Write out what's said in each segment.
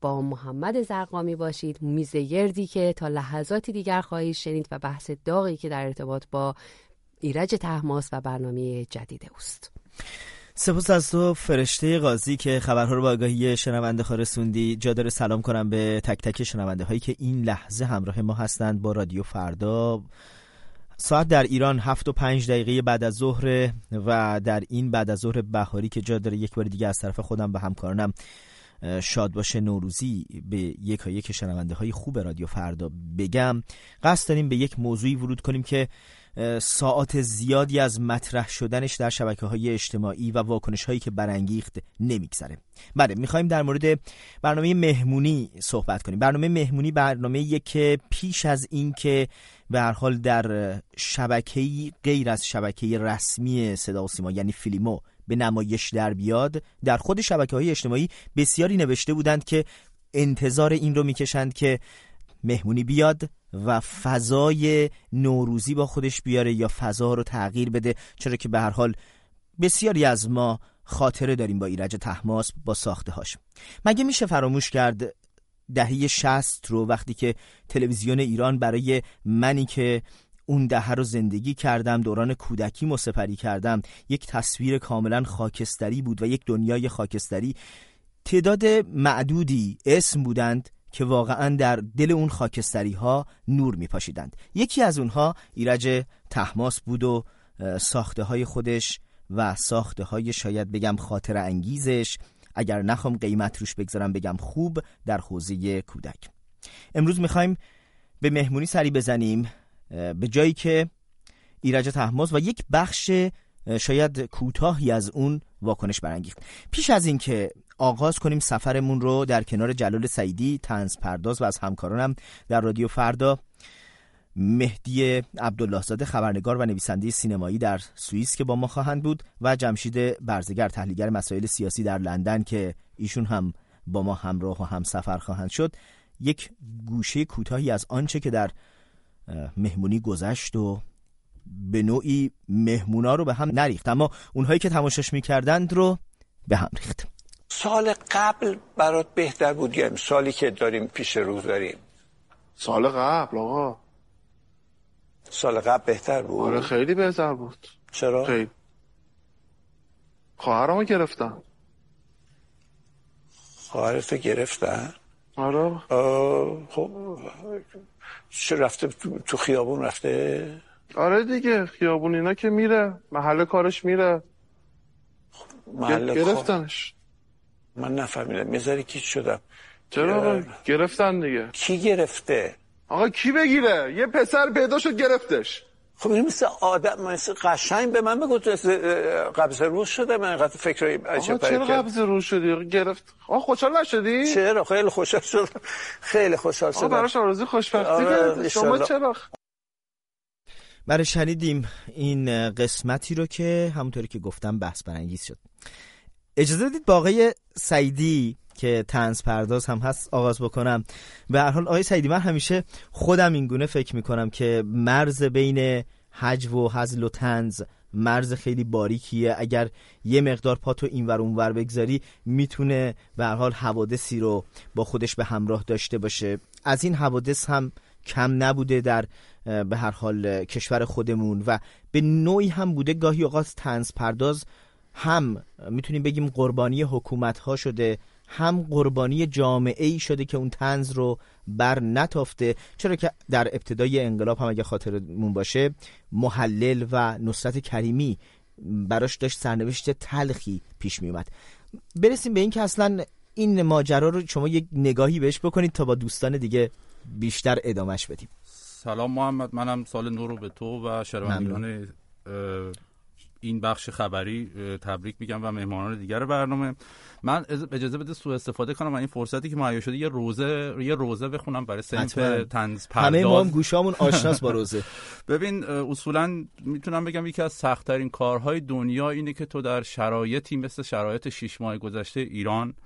با محمد زرقامی باشید، میز گردی که تا لحظاتی دیگر خواهید شنید و بحث داغی که در ارتباط با ایرج طهماسب و برنامه جدید اوست. سپاس از تو فرشته قاضی که خبرها رو با آگاهی شنونده ها رسوندی. جا داره سلام کنم به تک تک شنونده هایی که این لحظه همراه ما هستند با رادیو فردا. ساعت در ایران 7:05 بعد از ظهر و در این بعد از ظهر بهاری که جا داره یک بار دیگه از طرف خودم و همکارانم شاد باشه نوروزی به یک شنونده های خوب رادیو فردا بگم. قصد داریم به یک موضوعی ورود کنیم که ساعات زیادی از مطرح شدنش در شبکه‌های اجتماعی و واکنش‌هایی که برانگیخت نمیگذره. بله، می‌خوایم در مورد برنامه مهمونی صحبت کنیم. برنامه مهمونی برنامه‌ای که پیش از این که به هر حال در شبکه‌ای غیر از شبکه رسمی صدا و سیما یعنی فیلمو به نمایش در بیاد، در خود شبکه‌های اجتماعی بسیاری نوشته بودند که انتظار این رو می‌کشند که مهمونی بیاد و فضای نوروزی با خودش بیاره یا فضا رو تغییر بده، چرا که به هر حال بسیاری از ما خاطره داریم با ایرج طهماسب، با ساخته هاش. مگه میشه فراموش کرد دهه 60 رو، وقتی که تلویزیون ایران برای منی که اون دهه رو زندگی کردم، دوران کودکیمو سپری کردم، یک تصویر کاملا خاکستری بود و یک دنیای خاکستری. تعداد معدودی اسم بودند که واقعا در دل اون خاکستری ها نور می پاشیدند. یکی از اونها ایرج طهماسب بود و ساخته های خودش و ساخته های شاید بگم خاطر انگیزش، اگر نخوام قیمت روش بگذارم بگم خوب، در حوزه کودک. امروز میخوایم به مهمونی سری بزنیم به جایی که ایرج طهماسب و یک بخش شاید کوتاهی از اون واکنش برانگیخت. پیش از این که آغاز کنیم سفرمون رو در کنار جلال سعیدی، طنز پرداز و از همکارانم در رادیو فردا، مهدی عبدالله زاده خبرنگار و نویسنده سینمایی در سوئیس که با ما خواهند بود و جمشید برزگر تحلیلگر مسائل سیاسی در لندن که ایشون هم با ما همراه و هم سفر خواهند شد، یک گوشه کوتاهی از آنچه که در مهمونی گذشت و به نوعی مهمونا رو به هم نریخت اما اونهایی که تماشاش میکردند رو به هم ریخت. سال قبل برات بهتر بود یا سالی که داریم پیش رو داریم؟ سال قبل آقا. سال قبل بهتر بود؟ آره خیلی بهتر بود. چرا؟ خیلی. خواهرمو گرفتن. خواهرتو گرفتن؟ آره. خب چه رفته تو خیابون رفته؟ آره دیگه خیابون اینا که میره محل کارش میره. گرفتنش. من نفهمیدم، یه ذره کیچ شدم. چرا؟ گرفتن دیگه. کی گرفته؟ آقا کی بگیره؟ یه پسر پیدا شد گرفتش. خب این مثل آدم، مثل قشنگ به من بگو قبض روز شده. من اینقدر فکرای عجب آقا چرا قبض روز شدی؟ گرفت. آقا خوشحال نشدی؟ چرا؟ خیلی خوشحال شدم. خیلی خوشحال شدم. آقا براش آرزوی خوشبختی کرد. شما چرا؟ برای شنیدیم این قسمتی رو که همونطوری که گفتم بحث برانگیز شد. اجازه بدید با آقای سعیدی که طنز پرداز هم هست آغاز بکنم. به هر حال آقای سعیدی، من همیشه خودم اینگونه فکر میکنم که مرز بین هجو و هزل و طنز مرز خیلی باریکیه. اگر یه مقدار پاتو اینور اونور بگذاری میتونه به هر حال حوادثی رو با خودش به همراه داشته باشه. از این حوادث هم کم نبوده در به هر حال کشور خودمون و به نوعی هم بوده گاهی اوقات طنز پرداز هم میتونیم بگیم قربانی حکومت ها شده، هم قربانی جامعه ای شده که اون طنز رو بر نتافته. چرا که در ابتدای انقلاب هم اگه خاطرمون باشه محلل و نصرت کریمی براش داشت سرنوشت تلخی پیش می اومد. برسیم به این که اصلا این ماجرا رو شما یک نگاهی بهش بکنید تا با دوستان دیگه بیشتر ادامهش بدیم. سلام محمد، منم سال نو رو به تو و شنوندگان این بخش خبری تبریک میگم و مهمانان دیگر برنامه. من اجازه بده سوء استفاده کنم و این فرصتی که مهیا شده یه روزه بخونم برای صنف طنز پرداز. همه ما هم گوشامون آشناس با روزه. ببین اصولا میتونم بگم یکی از سخت‌ترین کارهای دنیا اینه که تو در شرایطی مثل شرایط 6 ماه گذشته ایران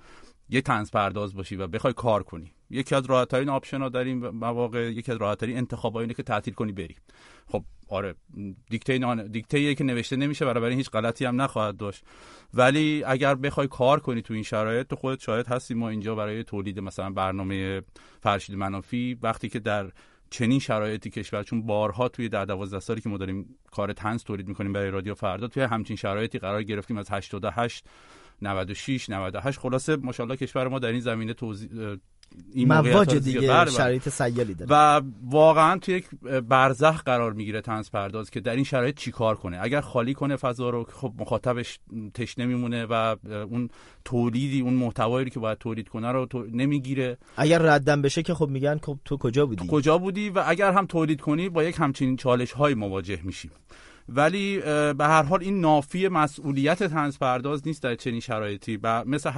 یه طنز پرداز باشی و بخوای کار کنی، یکی از راحت‌ترین آپشن‌ها در این مواقع، یکی از راحت‌ترین انتخاب‌ها اینه که تعطیل کنی بری. خب آره، دیکته که نوشته نمیشه، برای هیچ غلطی هم نخواهد داشت، ولی اگر بخوای کار کنی تو این شرایط، تو خودت شاهد هستی ما اینجا برای تولید مثلا برنامه فرشید منافی، وقتی که در چنین شرایطی کشور، چون بارها توی 10-12 سالی که ما داریم کار طنز تولید می‌کنیم برای رادیو فردا، توی همچین شرایطی قرار گرفتیم، از 88 96 98 خلاصه ماشاءالله کشور ما در این زمینه این مواج دیگه شرایط سیالی داره و واقعا توی یک برزخ قرار میگیره طنز پرداز که در این شرایط چیکار کنه. اگر خالی کنه فضا رو، خب مخاطبش تشنه میمونه و اون تولیدی، اون محتوایی که باید تولید کنه رو نمیگیره. اگر ردم بشه که خب میگن تو کجا بودی و اگر هم تولید کنی با یک همچین چالش های مواجه میشیم. ولی به هر حال این نافی مسئولیت طنز پرداز نیست در چنین شرایطی، و مثل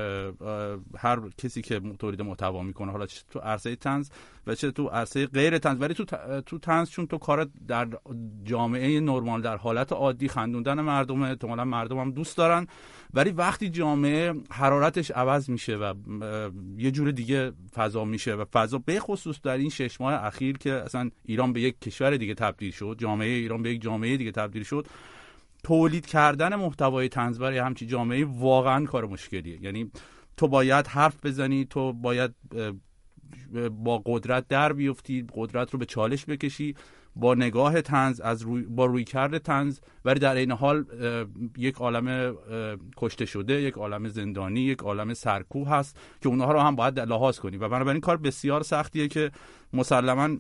هر کسی که تولید محتوا میکنه، حالا چه تو عرصه طنز و چه تو عرصه غیر طنز، ولی تو طنز چون تو کار در جامعه نرمال، در حالت عادی خندوندن مردمه، احتمالاً مردم هم دوست دارن، ولی وقتی جامعه حرارتش عوض میشه و یه جور دیگه فضا میشه، و فضا به خصوص در این 6 ماه اخیر که اصلا ایران به یک کشور دیگه تبدیل شد، جامعه ایران به یک جامعه دیگه تبدیل شد، تولید کردن محتوای طنز برای همچین جامعه واقعا کار مشکلیه. یعنی تو باید حرف بزنی، تو باید با قدرت در بیفتی، قدرت رو به چالش بکشی، با نگاه طنز، با رویکرد طنز، ولی در این حال یک عالم کشته شده، یک عالم زندانی، یک عالم سرکوب هست که اونها رو هم باید لحاظ کنی، و بنابراین کار بسیار سختیه که مسلماً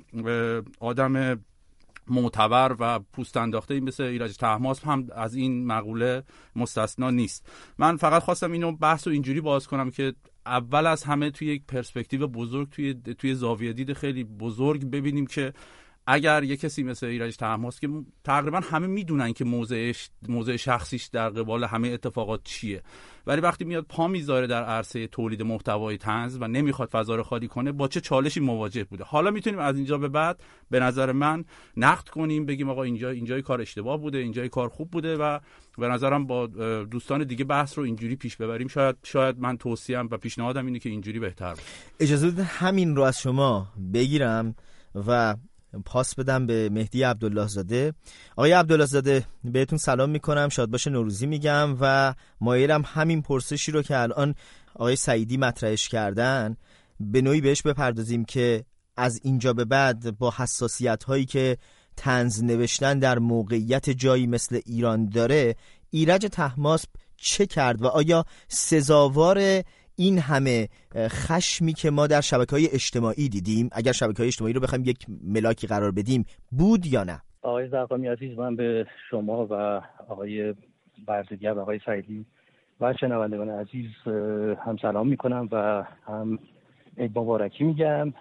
آدم معتبر و پوست انداخته مثل ایرج طهماسب هم از این مقوله مستثنا نیست. من فقط خواستم اینو بحث رو اینجوری باز کنم که اول از همه توی یک پرسپکتیو بزرگ، توی زاویه دید خیلی بزرگ ببینیم که اگر یک کسی مثل ایرج طهماسب که تقریبا همه میدونن که موضع شخصیش در قبال همه اتفاقات چیه، ولی وقتی میاد پا میذاره در عرصه تولید محتوای طنز و نمیخواد فضا رو خالی کنه، با چه چالشی مواجه بوده. حالا میتونیم از اینجا به بعد به نظر من نقد کنیم، بگیم آقا اینجای کار اشتباه بوده، اینجای کار خوب بوده، و به نظرم با دوستان دیگه بحث رو اینجوری پیش ببریم. شاید من توصیه‌ام و پیشنهادم اینه که اینجوری بهتر باشه. اجازه بدید همین رو از شما بگیرم و پاس بدم به مهدی عبدالله زاده. آقای عبدالله زاده، بهتون سلام میکنم، شادباش نوروزی میگم، و مایلم همین پرسشی رو که الان آقای سعیدی مطرحش کردن به نوعی بهش بپردازیم که از اینجا به بعد با حساسیت هایی که طنز نوشتن در موقعیت جایی مثل ایران داره، ایرج طهماسب چه کرد و آیا سزاوار این همه خشمی که ما در شبکه‌های اجتماعی دیدیم، اگر شبکه‌های اجتماعی رو بخوایم یک ملاکی قرار بدیم، بود یا نه؟ آقای زرقامی عزیز، من به شما و آقای برزگر و آقای سعیدی و شنوندگان عزیز هم سلام میکنم و هم عید مبارکی میگم.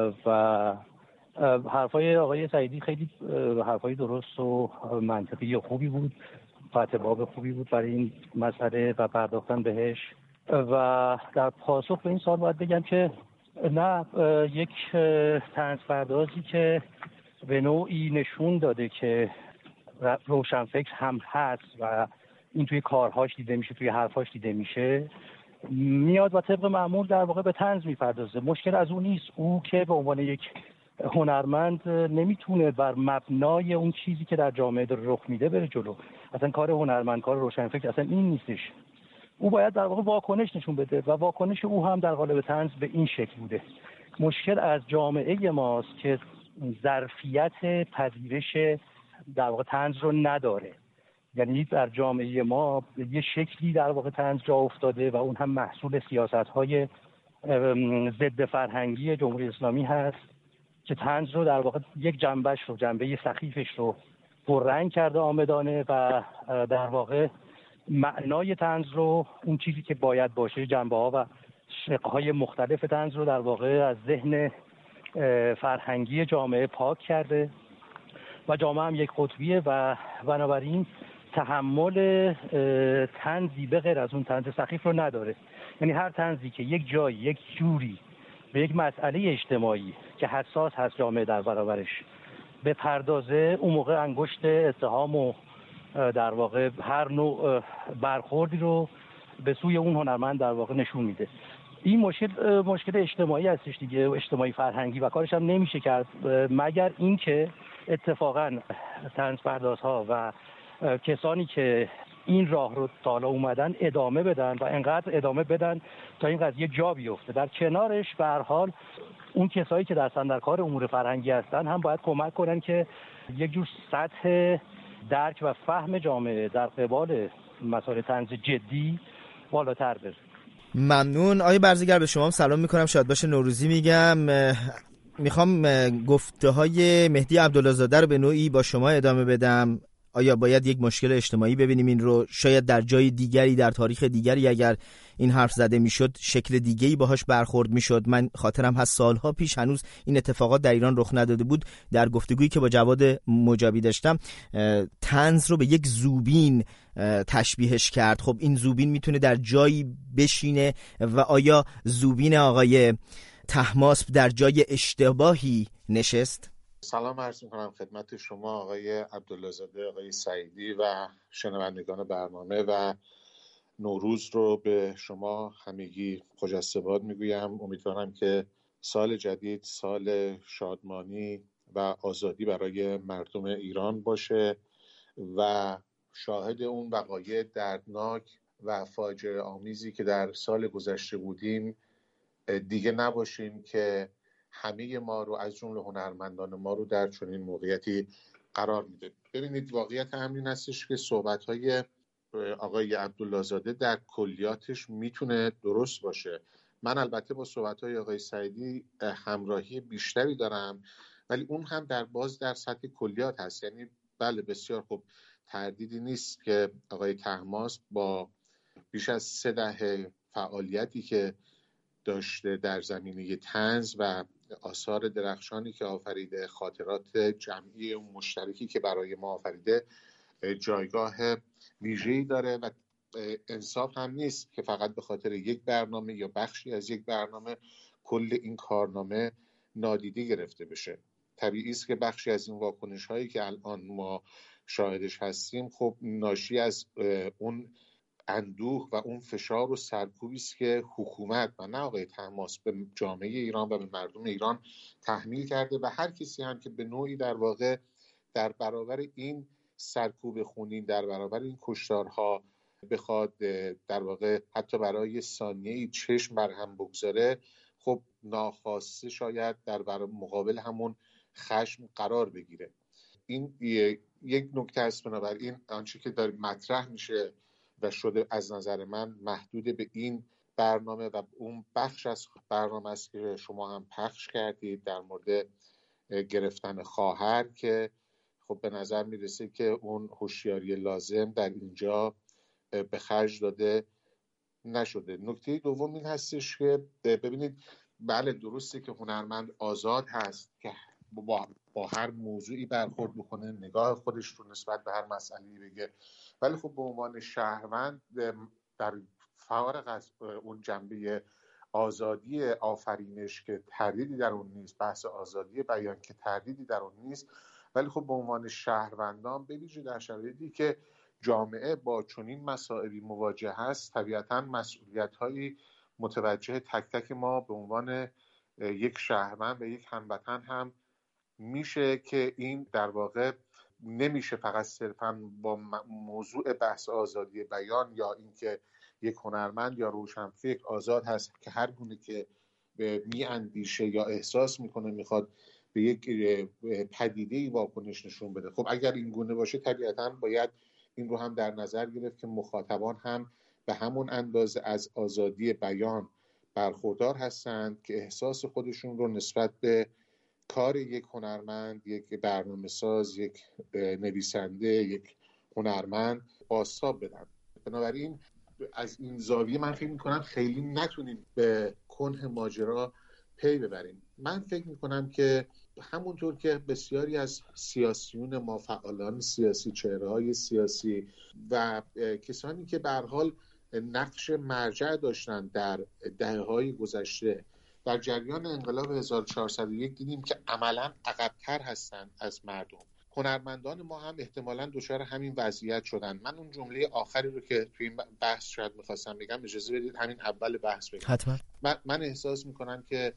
و حرفای آقای سعیدی خیلی حرفای درست و منطقی و خوبی بود، فتح باب خوبی بود برای این مسئله و پرداختن بهش. و در پاسخ به این سوال باید بگم که نه، یک طنز پردازی که به نوعی نشون داده که روشنفکر هم هست و این توی کارهاش دیده میشه، توی حرفاش دیده میشه، میاد و طبق معمول در واقع به طنز میپردازه. مشکل از اون نیست، او که به عنوان یک هنرمند نمیتونه بر مبنای اون چیزی که در جامعه داره رخ میده بره جلو. اصلا کار هنرمند، کار روشنفکر اصلا این نیستش. او باید در واقع واکنش نشون بده و واکنش او هم در قالب طنز به این شکل بوده. مشکل از جامعه ماست که ظرفیت پذیرش در واقع طنز رو نداره. یعنی در جامعه ما یه شکلی در واقع طنز جا افتاده و اون هم محصول سیاست‌های ضد فرهنگی جمهوری اسلامی هست که طنز رو در واقع یک جنبه سخیفش رو پررنگ کرده عامدانه و در واقع معنای طنز رو، اون چیزی که باید باشه، جنبه‌ها و شق‌های مختلف طنز رو در واقع از ذهن فرهنگی جامعه پاک کرده و جامعه هم یک قطبیه و بنابراین تحمل طنزی به غیر از اون طنز سخیف رو نداره. یعنی هر طنزی که یک جایی، یک جوری به یک مسئله اجتماعی که حساس هست جامعه در برابرش به پردازه، اون موقع انگشت اتهام و در واقع هر نوع برخوردی رو به سوی اون هنرمند در واقع نشون میده. این مشکل اجتماعی هستش دیگه، اجتماعی فرهنگی، و کارش هم نمیشه کرد مگر اینکه اتفاقا طنزپردازها و کسانی که این راه رو تا حالا اومدن ادامه بدن و انقدر ادامه بدن تا این قضیه جا بیفته. در کنارش به هر حال اون کسایی که دستن در کار امور فرهنگی هستن هم باید کمک کنن که یک جور سطح درک و فهم جامعه در قبال مسائل طنز جدی بالاتر بره. ممنون. آقای برزگر به شما سلام میکنم، شاد باشه نوروزی میگم. میخوام گفته های مهدی عبدالله‌زاده رو به نوعی با شما ادامه بدم. آیا باید یک مشکل اجتماعی ببینیم این رو؟ شاید در جای دیگری، در تاریخ دیگری اگر این حرف زده میشد شکل دیگه‌ای باهاش برخورد میشد. من خاطرم هست سالها پیش، هنوز این اتفاقات در ایران رخ نداده بود، در گفتگویی که با جواد مجابی داشتم طنز رو به یک زوبین تشبیهش کرد. خب این زوبین میتونه در جایی بشینه و آیا زوبین آقای طهماسب در جای اشتباهی نشست؟ سلام عرض میکنم خدمت شما آقای عبدالله‌زاده، آقای سعیدی و شنوندگان برنامه، و نوروز رو به شما همگی خجسته میگویم. امیدوارم که سال جدید سال شادمانی و آزادی برای مردم ایران باشه و شاهد اون وقایع دردناک و فاجعه آمیزی که در سال گذشته بودیم دیگه نباشیم که همه ما رو از جمله هنرمندان ما رو در چنین موقعیتی قرار میده. ببینید واقعیت همین هستش که صحبت‌های آقای عبدالله‌زاده در کلیاتش میتونه درست باشه. من البته با صحبت‌های آقای سعیدی همراهی بیشتری دارم، ولی اون هم در سطح کلیات هست. یعنی بله بسیار خوب، تردیدی نیست که آقای طهماسب با بیش از 3 دهه فعالیتی که داشته در زمینه طنز و آثار درخشانی که آفریده، خاطرات جمعی اون مشترکی که برای ما آفریده، جایگاه ویژه‌ای داره و انصاف هم نیست که فقط به خاطر یک برنامه یا بخشی از یک برنامه کل این کارنامه نادیده گرفته بشه. طبیعی است که بخشی از این واکنش هایی که الان ما شاهدش هستیم خب ناشی از اون اندوه و اون فشار و سرکوبی است که حکومت و نه آقای طهماسب به جامعه ایران و به مردم ایران تحمیل کرده و هر کسی هم که به نوعی در واقع در برابر این سرکوب خونین، در برابر این کشتارها بخواد در واقع حتی برای ثانیه‌ای چشم بر هم بگذاره، خب ناخواسته شاید در مقابل همون خشم قرار بگیره. این یک نکته است. بنابراین آنچه که داره مطرح میشه و شده از نظر من محدود به این برنامه و اون بخش از برنامه است که شما هم پخش کردید در مورد گرفتن خواهر، که خب به نظر میرسه که اون هوشیاری لازم در اینجا به خرج داده نشده. نکته دوم این هستش که ببینید بله درسته که هنرمند آزاد هست که با هر موضوعی برخورد بکنه، نگاه خودش رو نسبت به هر مسئله‌ای بگه، ولی خب به عنوان شهروند در فارغ از اون جنبه آزادی آفرینش که تردیدی در اون نیست، بحث آزادی بیان که تردیدی در اون نیست، ولی خب به عنوان شهروندان به ویژه در شرایطی که جامعه با چنین مسائلی مواجه هست، طبیعتاً مسئولیت‌هایی متوجه تک تک ما به عنوان یک شهروند و یک هموطن هم میشه که این در واقع نمیشه فقط صرفاً با موضوع بحث آزادی بیان یا اینکه یک هنرمند یا روشنفکر آزاد هست که هر گونه که میاندیشه یا احساس میکنه میخواد به یک پدیده‌ای واکنش نشون بده. خب اگر این گونه باشه طبیعتاً باید این رو هم در نظر گرفت که مخاطبان هم به همون اندازه از آزادی بیان برخوردار هستند که احساس خودشون رو نسبت به کار یک هنرمند، یک برنامه‌ساز، یک نویسنده، یک هنرمند بازتاب بدن. بنابراین از این زاویه من فکر می‌کنم خیلی نتونیم به کنه ماجرا پی ببریم. من فکر می‌کنم که همونطور که بسیاری از سیاسیون ما، فعالان سیاسی، چهره‌های سیاسی و کسانی که به هر حال نقش مرجع داشتن در دهه‌های گذشته در جریان انقلاب 1401 دیدیم که عملاً عقب‌تر هستند از مردم. هنرمندان ما هم احتمالاً دچار همین وضعیت شدن. من اون جمله آخری رو که توی این بحث شاید می‌خواستم بگم، اجازه بدید همین اول بحث بگم. حتما. من احساس می‌کنم که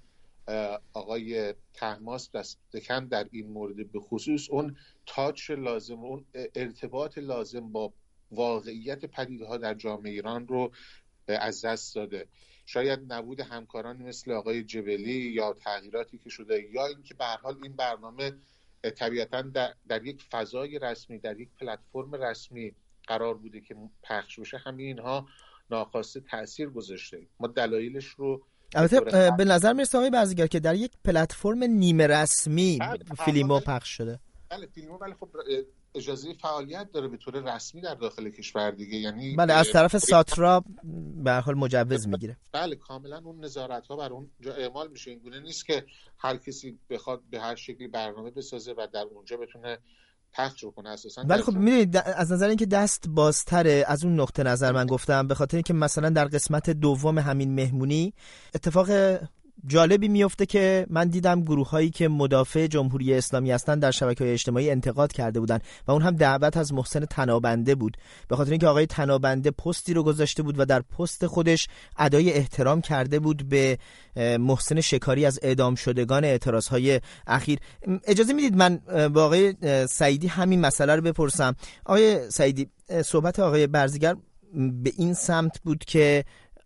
آقای طهماسب دست کم در این مورد به خصوص اون تاچ لازم، اون ارتباط لازم با واقعیت پدیده‌ها در جامعه ایران رو از دست داده. شاید نبود همکارانی مثل آقای جبلی یا تغییراتی که شده، یا اینکه به هر حال این برنامه طبیعتاً در یک فضای رسمی، در یک پلتفرم رسمی قرار بوده که پخش بشه، همین اینها ناخواسته تأثیر گذاشته. ما دلایلش رو البته به نظر میرسه آقای برزگر که در یک پلتفرم نیمه رسمی فیلمو پخش شده. بله فیلمو، ولی خب اجازه فعالیت داره به طور رسمی در داخل کشور دیگه، یعنی بله از طرف ساترا به هر حال مجوز میگیره. بله کاملا اون نظارت‌ها بر اون جا اعمال میشه. این گونه نیست که هر کسی بخواد به هر شکلی برنامه بسازه و در اونجا بتونه پخش کنه اساسا. ولی خب میدونید از نظر اینکه دست بازتره از اون نقطه نظر من گفتم، به خاطر اینکه مثلا در قسمت دوم همین مهمونی اتفاق جالبی میفته که من دیدم گروه هایی که مدافع جمهوری اسلامی هستن در شبکه‌های اجتماعی انتقاد کرده بودن و اون هم دعوت از محسن تنابنده بود، به خاطر اینکه آقای تنابنده پستی رو گذاشته بود و در پست خودش ادای احترام کرده بود به محسن شکاری از اعدام شدگان اعتراضهای اخیر. اجازه میدید من با آقای سعیدی همین مسئله رو بپرسم. آقای سعیدی، صحبت آقای برزگر به این سمت بود که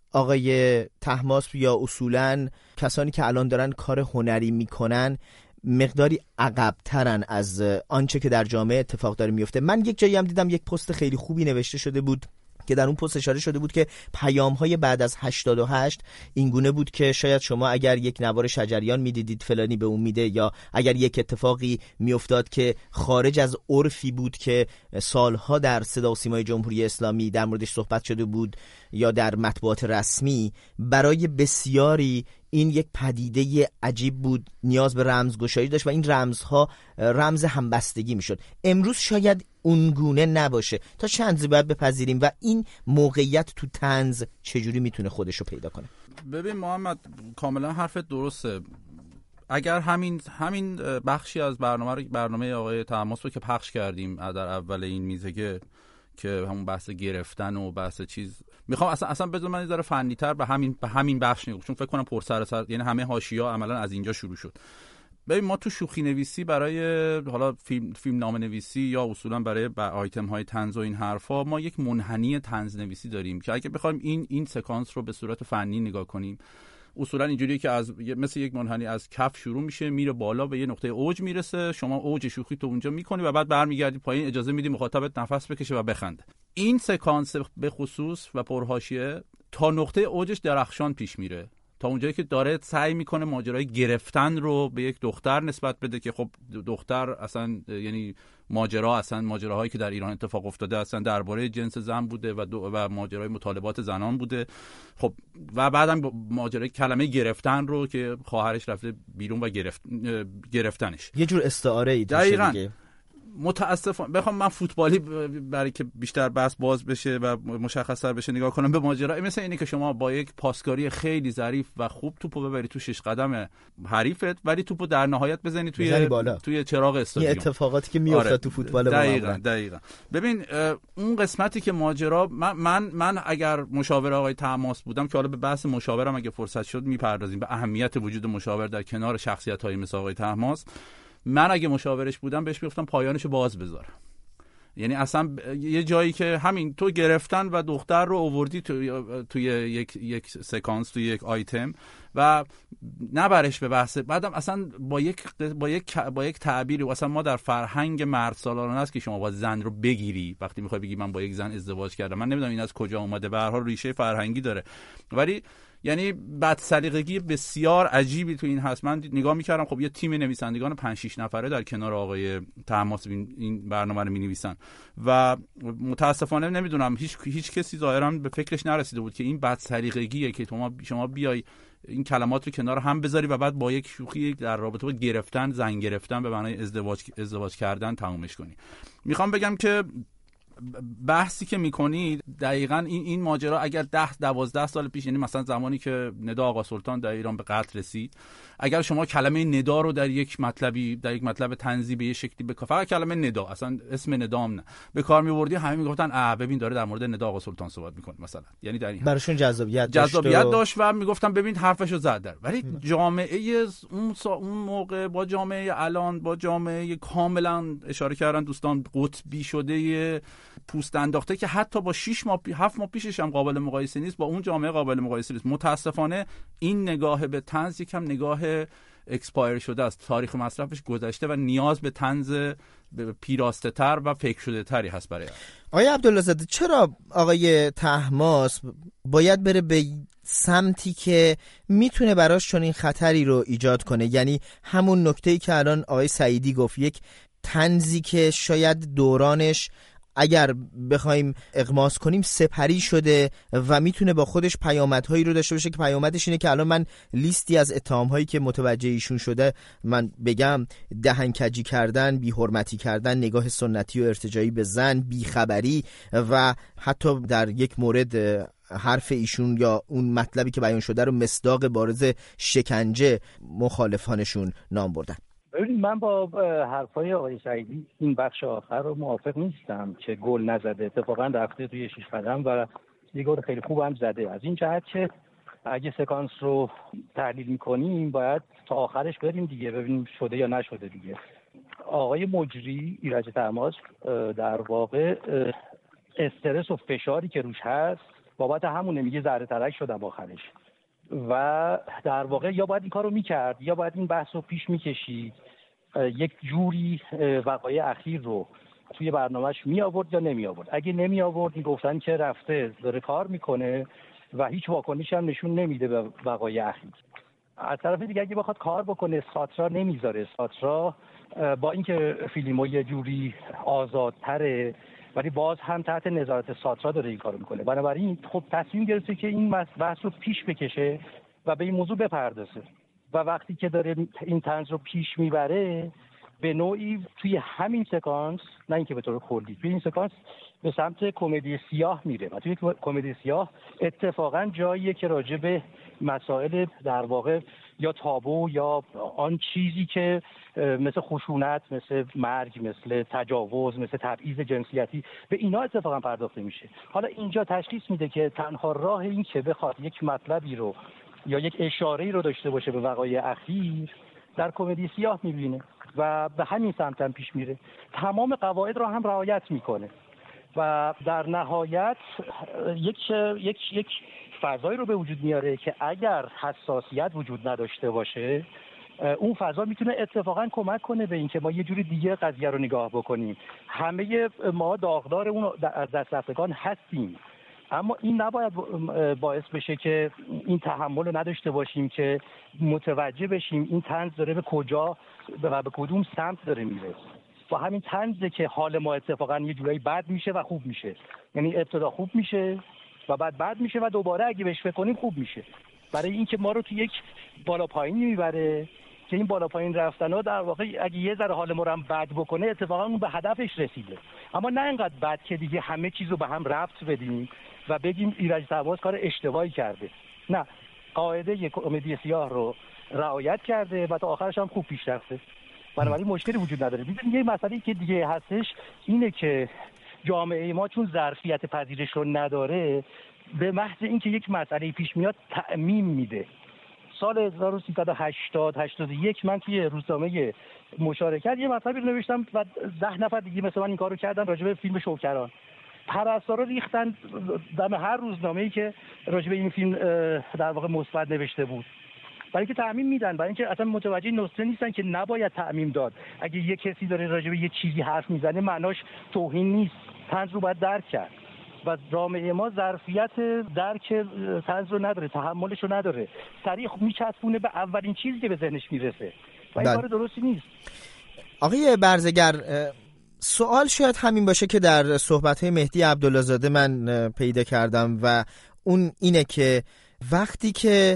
آقای طهماسب یا اصولاً کسانی که الان دارن کار هنری میکنن مقداری عقب‌ترن از آنچه که در جامعه اتفاق داره میفته. من یک جایی هم دیدم یک پست خیلی خوبی نوشته شده بود که در اون پست اشاره شده بود که پیام‌های بعد از 88 اینگونه بود که شاید شما اگر یک نوار شجریان میدیدید فلانی به اون میده، یا اگر یک اتفاقی میافتاد که خارج از عرفی بود که سالها در صدا و سیمای جمهوری اسلامی در موردش صحبت شده بود یا در مطبوعات رسمی، برای بسیاری این یک پدیده عجیب بود، نیاز به رمزگشایی داشت و این رمزها رمز همبستگی میشد. امروز شاید اونگونه نباشه. تا چند باید بپذیریم و این موقعیت تو طنز چجوری میتونه خودشو پیدا کنه؟ ببین محمد، کاملا حرفت درسته. اگر همین بخشی از برنامه آقای طهماسب رو که پخش کردیم در اول این میزگه که همون بحث گرفتن و بحث چیز، میخوام اصلا بذار من ذره فنی‌تر به همین بخش نگم، چون فکر کنم پر سر یعنی همه حاشیه‌ها عملا از اینجا شروع شد. ببین ما تو شوخی نویسی برای حالا فیلم نامه نویسی یا اصولا برای آیتم های طنز و این حرفا ما یک منحنی طنز نویسی داریم که اگه بخوایم این سکانس رو به صورت فنی نگاه کنیم، اصولا اینجوریه که از مثل یک منحنی از کف شروع میشه، میره بالا به یه نقطه اوج میرسه، شما اوج شوخی تو اونجا میکنی و بعد برمیگردی پایین، اجازه میدی مخاطبت نفس بکشه و بخنده. این سکانس به خصوص و پرحاشیه تا نقطه اوجش درخشان پیش میره، تا اونجایی که داره سعی میکنه ماجرای گرفتن رو به یک دختر نسبت بده که خب دختر اصلا یعنی ماجراهایی که در ایران اتفاق افتاده اصلا درباره جنس زن بوده و ماجرای مطالبات زنان بوده. خب و بعدم ماجرای کلمه گرفتن رو که خواهرش رفته بیرون و گرفتنش، یه جور استعاره ای دیگه. متاسفانه بخوام من فوتبالی برای که بیشتر بحث باز بشه و مشخص‌تر بشه نگاه کنم به ماجرا، مثل اینه که شما با یک پاسکاری خیلی ظریف و خوب توپو ببری تو 6 قدم حریفت، ولی توپو در نهایت بزنی توی چراغ استادیوم. این اتفاقاتی که میافتاد تو فوتبال دقیقاً. ببین اون قسمتی که ماجرا من اگر مشاور آقای طهماسب بودم، که حالا به بحث مشاورم اگه فرصت شد میپردازیم، به اهمیت وجود مشاور در کنار شخصیت‌های مثل آقای طهماسب، من اگه مشاورش بودم بهش میگفتم پایانشو باز بذار. یعنی اصلا یه جایی که همین تو گرفتن و دختر رو آوردی توی یک سکانس، توی یک آیتم و نبرش به بحث، بعدم اصلا با یک تعبیری، اصلا ما در فرهنگ مرد سالارانه است که شما با زن رو بگیری وقتی میخوای بگی من با یک زن ازدواج کردم. من نمیدونم این از کجا اومده، به هر حال ریشه فرهنگی داره، ولی یعنی بدسلیقگی بسیار عجیبی تو این هست. من نگاه میکردم خب یه تیم نویسندگان 5-6 نفره در کنار آقای طهماسب این برنامه رو مینویسن و متاسفانه نمیدونم هیچ کسی ظاهرا به فکرش نرسیده بود که این بدسلیقگیه که شما بیای این کلمات رو کنار هم بذاری و بعد با یک شوخی در رابطه با گرفتن، زن گرفتن به معنای ازدواج کردن تمومش کنی. میخوام بگم که بحثی که میکنید دقیقاً این ماجرا اگر 10-12 سال پیش، یعنی مثلا زمانی که ندا آقا سلطان در ایران به قتل رسید، اگر شما کلمه ندا رو در یک مطلب طنزی به یه شکلی فقط کلمه ندا، اصلا اسم ندام نه، به کار می‌بردی، همه میگفتن ببین داره در مورد ندا آقا سلطان صحبت میکنه مثلا، یعنی در این براشون جذابیت داشت و میگفتن ببین حرفشو زد در. ولی جامعه اون موقع با جامعه الان، با جامعه کاملا اشاره کردن دوستان قطبی شده، پوست انداخته که حتی با 7 ماه پیشش هم قابل مقایسه نیست، با اون جامعه قابل مقایسه نیست. متاسفانه این نگاه به طنز یکم نگاه اکسپایر شده است، تاریخ مصرفش گذشته و نیاز به طنز پیراسته تر و فکر شده تری هست برای آقای عبدالله‌زاده. چرا آقای طهماسب باید بره به سمتی که میتونه براش چنین خطری رو ایجاد کنه؟ یعنی همون نکته‌ای که الان آقای سعیدی گفت، یک طنزی که شاید دورانش اگر بخوایم اغماس کنیم سپری شده و میتونه با خودش پیامدهایی رو داشته باشه که پیامدش اینه که الان من لیستی از اتهام‌هایی که متوجه ایشون شده من بگم: دهنکجی کردن، بی‌حرمتی کردن، نگاه سنتی و ارتجاعی به زن، بیخبری و حتی در یک مورد حرف ایشون یا اون مطلبی که بیان شده رو مصداق بارز شکنجه مخالفانشون نام بردن. ببینید من با حرفای آقای سعیدی این بخش آخر رو موافق نیستم که گل نزده، اتفاقا رفته توی 6 قدم و یه گل خیلی خوب هم زده. از این جهت که اگه سکانس رو تحلیل میکنیم باید تا آخرش بریم دیگه، ببینیم شده یا نشده دیگه. آقای مجری ایرج طهماسب در واقع استرس و فشاری که روش هست بابت همونه میگه ذره ترک شدم آخرش، و در واقع یا باید این کار رو میکرد یا باید این بحث رو پیش میکشید، یک جوری وقایع اخیر رو توی برنامهش می آورد یا نمی آورد. اگه نمی آورد میگفتن که رفته داره کار میکنه و هیچ واکنشی هم نشون نمیده به وقایع اخیر. از طرف دیگه اگه بخواد کار بکنه ساترا نمیذاره. ساترا با اینکه فیلمو یه جوری آزادتره ولی باز هم تحت نظارت ساترا داره این کارو میکنه. بنابراین خب تصمیم گرفته که این بحث رو پیش بکشه و به این موضوع بپردازه و وقتی که داره این طنز رو پیش میبره به نوعی توی همین سکانس، نه اینکه به طور کلی، توی این سکانس به سمت کمدی سیاه میره و توی کمدی سیاه اتفاقا جاییه که راجع به مسائل در واقع یا تابو یا آن چیزی که مثل خشونت، مثل مرگ، مثل تجاوز، مثل تبعیض جنسیتی، به اینا اتفاقا پرداخته میشه. حالا اینجا تشخیص میده که تنها راه این که بخواد یک مطلبی رو یا یک اشاره‌ای رو داشته باشه به وقایع اخیر در کمدی سیاه میبینه و به همین سمت هم پیش میره. تمام قواعد رو هم رعایت میکنه و در نهایت یک فضایی رو به وجود میاره که اگر حساسیت وجود نداشته باشه اون فضا میتونه اتفاقا کمک کنه به این که ما یه جوری دیگه قضیه رو نگاه بکنیم. همه ما داغدار اون از دست رفتگان هستیم، اما این نباید باعث بشه که این تحمل رو نداشته باشیم که متوجه بشیم این طنز داره به کجا و به کدوم سمت داره میره. با همین طنزه که حال ما اتفاقا یه جورایی بد میشه و خوب میشه. یعنی ابتدا خوب میشه و بعد بد میشه و دوباره اگه بهش فکر کنیم خوب میشه. برای اینکه ما رو تو یک بالا پایینی میبره که این بالا پایین رفتن‌ها در واقع اگه یه ذره حال ما رو هم بد بکنه اتفاقا اون به هدفش رسیده، اما نه اینقدر بد که دیگه همه چیزو به هم ربط بدیم و بگیم ایرج طهماسب کار اشتباهی کرده. نه، قاعده یک کمدی سیاه رو رعایت کرده و تا آخرش هم خوب پیش رفته. بنابراین مشکلی وجود نداره. دیگه یه مسئله که دیگه هستش اینه که جامعه ما چون ظرفیت پذیرش رو نداره به محض اینکه یک مسئله پیش میاد تعمیم میده. سال 1380-81 من توی روزنامه مشارکت یه مطلبی رو نوشتم و 10 نفر دیگه مثل من این کارو کردن راجع به فیلم شوکران. پرستارا ریختن دم هر روزنامه‌ای که راجع به این فیلم در واقع مثبت نوشته بود. برای اینکه تعمیم میدن، برای اینکه اصلا متوجه نکته نیستن که نباید تعمیم داد. اگه یه کسی داره راجع به یه چیزی حرف میزنه معناش توهین نیست، طنز رو باید درک کرد. و جامعه ما ظرفیت درک طنز رو نداره، تحملش رو نداره، سریع میچسبونه به اولین چیزی که به ذهنش میرسه و این کار درستی نیست. آقای برزگر، سوال شاید همین باشه که در صحبت‌های مهدی عبدالله‌زاده من پیدا کردم و اون اینه که وقتی که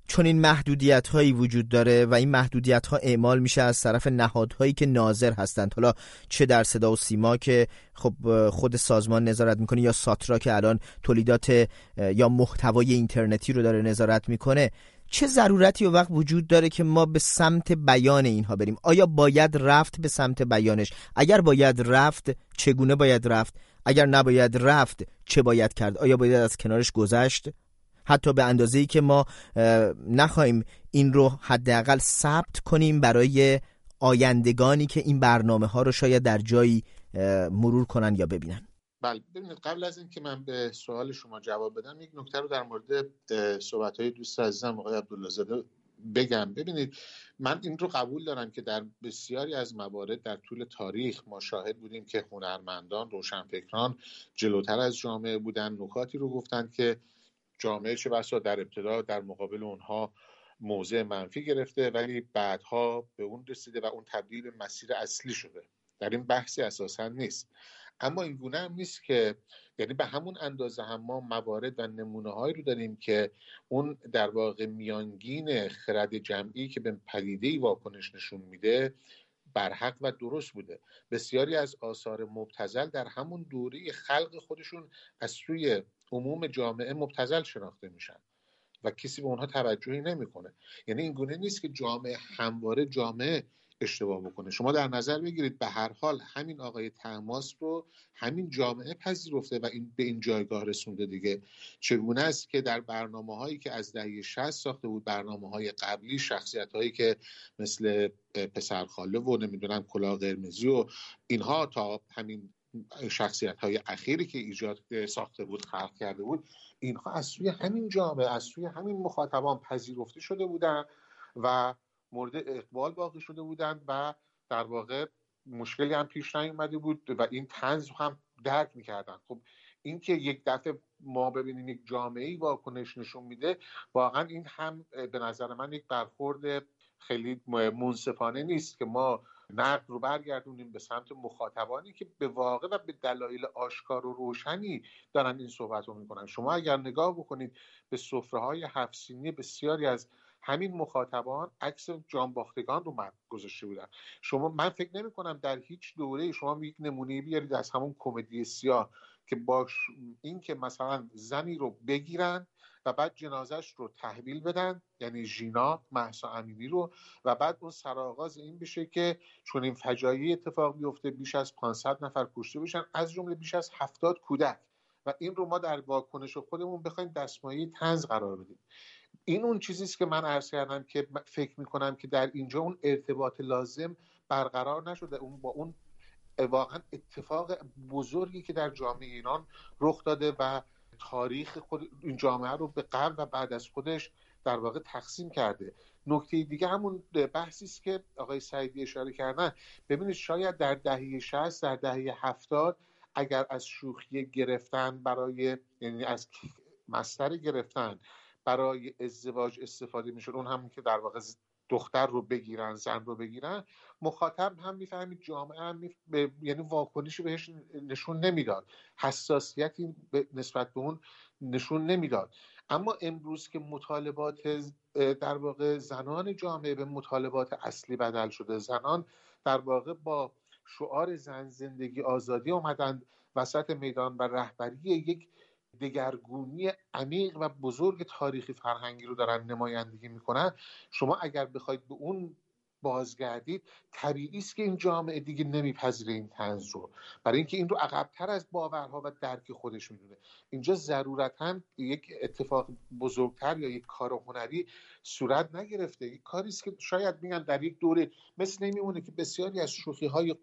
چون این محدودیت هایی وجود داره و این محدودیت ها اعمال میشه از طرف نهادهایی که ناظر هستند، حالا چه در صدا و سیما که خب خود سازمان نظارت میکنه یا ساترا که الان تولیدات یا محتوای اینترنتی رو داره نظارت میکنه، چه ضرورتی و وقت وجود داره که ما به سمت بیان اینها بریم؟ آیا باید رفت به سمت بیانش؟ اگر باید رفت چگونه باید رفت؟ اگر نباید رفت چه باید کرد؟ آیا باید از کنارش گذشت؟ حتی به اندازه‌ای که ما نخواهیم این رو حداقل ثبت کنیم برای آیندگانی که این برنامه ها رو شاید در جایی مرور کنن یا ببینن. بله، ببینید قبل از این که من به سوال شما جواب بدم یک نکته رو در مورد صحبت‌های دوست عزیزم آقای عبدالله‌زاده بگم. ببینید من این رو قبول دارم که در بسیاری از موارد در طول تاریخ ما شاهد بودیم که هنرمندان، روشنفکران جلوتر از جامعه بودن، نکاتی رو گفتن که جامعه چه بسا در ابتدا در مقابل اونها موضع منفی گرفته، ولی بعدها به اون رسیده و اون تبدیل به مسیر اصلی شده. در این بحثی اساسا نیست. اما این گونه هم نیست که یعنی به همون اندازه هم ما موارد و نمونه هایی رو داریم که اون در واقع میانگین خرد جمعی که به پدیده‌ای واکنش نشون میده برحق و درست بوده. بسیاری از آثار مبتذل در همون دوره خلق خودشون از سوی عموم جامعه مبتذل شناخته میشن و کسی به اونها توجهی نمیکنه. یعنی این گونه نیست که جامعه همواره جامعه اشتباه بکنه. شما در نظر بگیرید به هر حال همین آقای طهماسب رو همین جامعه پذیرفته و این به این جایگاه رسونده دیگه. چگونه است که در برنامه‌هایی که از دهه 60 ساخته بود، برنامه‌های قبلی، شخصیت‌هایی که مثل پسرخاله و نمیدونم کلاه قرمزی و اینها تا همین شخصیت‌های اخیری که ایجاد ساخته بود، خلق کرده بود، اینها از سوی همین جامعه، از سوی همین مخاطبان پذیرفته شده بودن و مورد اقبال واقع شده بودند و در واقع مشکلی هم پیش نیامده بود و این طنز هم درک می‌کردن. خب این که یک دفعه ما ببینیم یک جامعه‌ای واکنش نشون میده، واقعا این هم به نظر من یک برخورد خیلی منصفانه نیست که ما نقد رو برگردونیم به سمت مخاطبانی که به واقع و به دلایل آشکار و روشنی دارن این صحبت رو میکنن. شما اگر نگاه بکنید به سفره‌های 7 سینی بسیاری از همین مخاطبان عکس جانباختگان رو گذاشته بودن. من فکر نمی کنم در هیچ دوره شما یک نمونه بیارید از همون کمدی سیاه که باش این که مثلا زنی رو بگیرن و بعد جنازش رو تحویل بدن، یعنی ژینا مهسا امینی رو، و بعد اون سرآغاز این بشه که چون این فجایعی اتفاق بیفته بیش از 500 نفر کشته بشن، از جمله بیش از 70 کودک، و این رو ما در واکنش خودمون بخوایم دستمایه طنز قرار بدیم. این اون چیزیست که من عرض کردم که فکر میکنم که در اینجا اون ارتباط لازم برقرار نشده، اون با اون واقعا اتفاق بزرگی که در جامعه ایران رخ داده و تاریخ خود این جامعه رو به قبل و بعد از خودش در واقع تقسیم کرده. نکته دیگه همون بحثی است که آقای سعیدی اشاره کردن. ببینید شاید در دهه 60 در دهه 70 اگر از شوخی گرفتن برای، یعنی از مصدر گرفتن برای ازدواج استفاده میشد، اون هم که در واقع دختر رو بگیرن، زن رو بگیرن، مخاطب هم میفهمید، جامعه هم یعنی واکنشی بهش نشون نمیداد، حساسیتی نسبت به اون نشون نمیداد. اما امروز که مطالبات در واقع زنان جامعه به مطالبات اصلی بدل شده، زنان در واقع با شعار زن زندگی آزادی اومدن وسط میدان و رهبری یک دگرگونی عمیق و بزرگ تاریخی فرهنگی رو دارن نمایندگی میکنن. شما اگر بخواید به اون بازگردید، طبیعی است که این جامعه دیگه نمیپذیره این طنز رو، برای اینکه این رو عقب‌تر از باورها و درک خودش میدونه. اینجا ضرورتاً یک اتفاق بزرگتر یا یک کار هنری صورت نگرفته، یک کاری است که شاید میگن در یک دوره مثل میمونه که بسیاری از شوخی‌های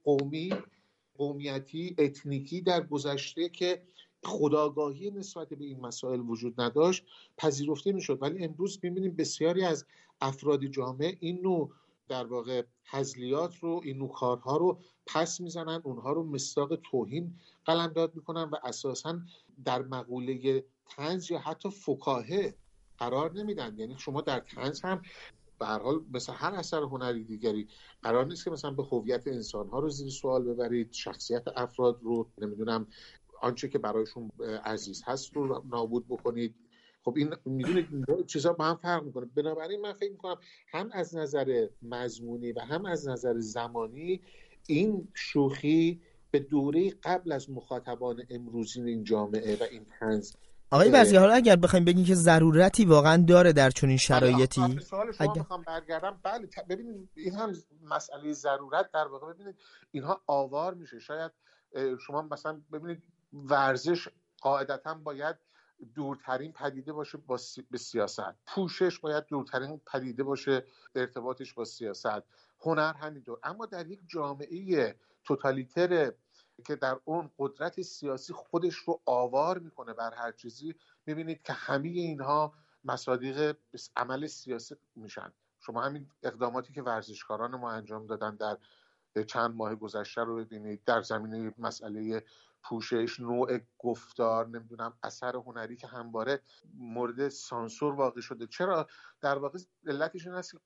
قومیتی، اتنیکی در گذشته که خودآگاهی نسبت به این مسائل وجود نداشت پذیرفته میشد، ولی امروز میبینیم بسیاری از افراد جامعه این نوع در واقع هزلیات رو، این نوع کارها رو پس میزنن، اونها رو مصداق توهین قلمداد میکنن و اساساً در مقوله طنز یا حتی فکاهه قرار نمیدن. یعنی شما در طنز هم به هر حال مثل هر اثر هنری دیگری قرار نیست که مثلا به هویت انسانها رو زیر سوال ببرید، شخصیت افراد رو نمیدونم آنچه که برایشون عزیز هست رو نابود بکنید، خب این میدونید این چیزا با هم فرق میکنه. بنابراین من فکر میکنم هم از نظر مضمونی و هم از نظر زمانی این شوخی به دوره قبل از مخاطبان امروزین این جامعه و این طنز. آقای برزگر، حالا اگر بخوایم بگیم که ضرورتی واقعا داره در چنین شرایطی، سوال شما میخوام برگردم. بله ببینید این هم مسئله ضرورت در واقع. ببینید اینها آوار میشه. شاید شما مثلا ببینید ورزش قاعدتاً باید دورترین پدیده باشه به سیاست، پوشش باید دورترین پدیده باشه ارتباطش با سیاست، هنر همینطور. اما در یک جامعه توتالیتر که در اون قدرت سیاسی خودش رو آوار میکنه بر هر چیزی، میبینید که همه اینها مصادیق عمل سیاسی میشن. شما همین اقداماتی که ورزشکاران ما انجام دادن در چند ماه گذشته رو ببینید، در زمینه مسئله پوشش، نوع گفتار، نمیدونم اثر هنری که همواره مورد سانسور واقع شده. چرا؟ در واقع علتش این است که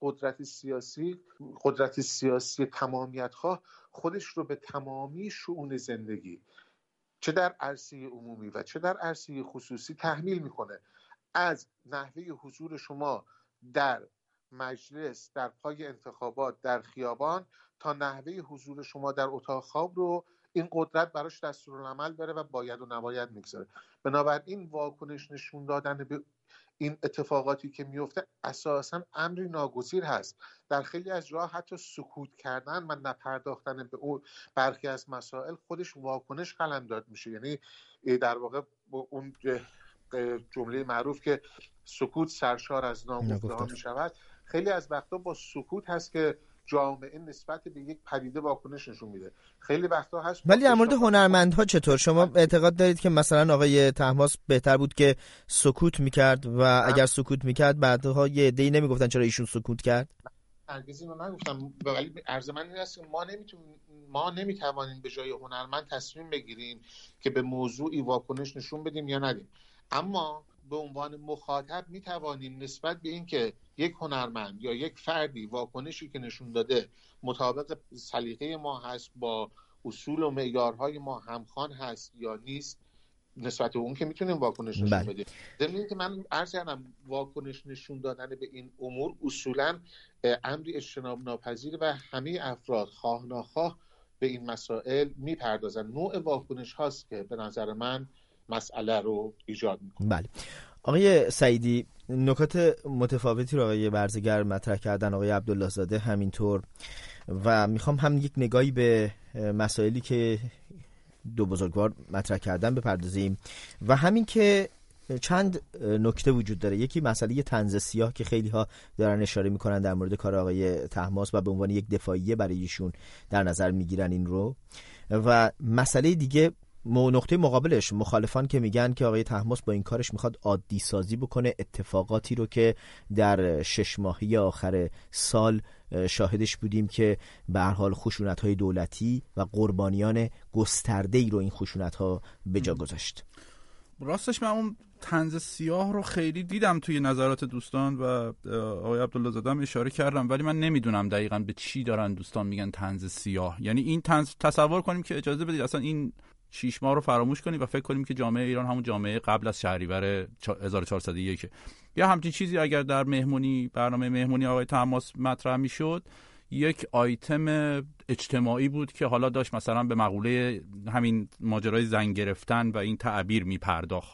قدرت سیاسی تمامیت‌خواه خودش رو به تمامی شئون زندگی، چه در عرصه عمومی و چه در عرصه خصوصی، تحمیل میکنه. از نحوه حضور شما در مجلس، در پای انتخابات، در خیابان، تا نحوه حضور شما در اتاق خواب رو این قدرت براش دستورالعمل داره و باید و نباید میگذاره. بنابراین واکنش نشون دادن به این اتفاقاتی که میفته اساساً امری ناگزیر هست. در خیلی از جاها حتی سکوت کردن و نپرداختن به اون برخی از مسائل خودش واکنش قلمداد میشه. یعنی در واقع اون جمله معروف که سکوت سرشار از ناگفته‌ها میشود، خیلی از وقتا با سکوت هست که جامعه نسبت به یک پدیده واکنش نشون میده. خیلی وقتا هست. ولی در مورد هنرمندها چطور؟ شما اعتقاد دارید که مثلا آقای طهماسب بهتر بود که سکوت میکرد و اگر سکوت میکرد بعدها یه عده‌ای نمیگفتن چرا ایشون سکوت کرد؟ هرگز اینو نگفتم، ولی عرض من این است که ما نمیتوانیم به جای هنرمند تصمیم بگیریم که به موضوعی واکنش نشون بدیم یا ندیم. اما به عنوان مخاطب میتوانیم نسبت به این که یک هنرمند یا یک فردی واکنشی که نشون داده مطابق سلیقه ما هست، با اصول و معیارهای ما همخوان هست یا نیست، نسبت به اون که میتونیم واکنش نشون بدیم. ضمن که من عرض کردم واکنش نشون دادن به این امور اصولا امری اجتناب ناپذیر و همه افراد خواه ناخواه به این مسائل میپردازن. نوع واکنش هاست که به نظر من مسئله رو ایجاد میکنه. بله. آقای سعیدی، نکات متفاوتی رو آقای برزگر مطرح کردن، آقای عبدالله زاده همینطور، و میخوام هم یک نگاهی به مسائلی که دو بزرگوار مطرح کردن بپردازیم و همین که چند نکته وجود داره. یکی مسئله طنز سیاه که خیلی ها دارن اشاره میکنن در مورد کار آقای طهماسب و به عنوان یک دفاعیه برای ایشون در نظر میگیرن این رو، و مسئله دیگه نقطه مقابلش مخالفان که میگن که آقای طهماسب با این کارش میخواد عادی سازی بکنه اتفاقاتی رو که در 6 ماهه آخر سال شاهدش بودیم که به هر حال خشونت‌های دولتی و قربانیان گسترده‌ای رو این خشونت‌ها به جا گذاشت. راستش من اون طنز سیاه رو خیلی دیدم توی نظرات دوستان و آقای عبدالله زاده هم اشاره کردم، ولی من نمیدونم دقیقاً به چی دارن دوستان میگن طنز سیاه. یعنی این طنز، تصور کنیم که اجازه بدید اصلا این 6 ماه رو فراموش کنیم و فکر کنیم که جامعه ایران همون جامعه قبل از شهریور 1401 یا همچین چیزی اگر در برنامه مهمونی آقای طهماسب مطرح میشد، یک آیتم اجتماعی بود که حالا داشت مثلا به مقوله همین ماجرای زن گرفتن و این تعبیر میپرداخت.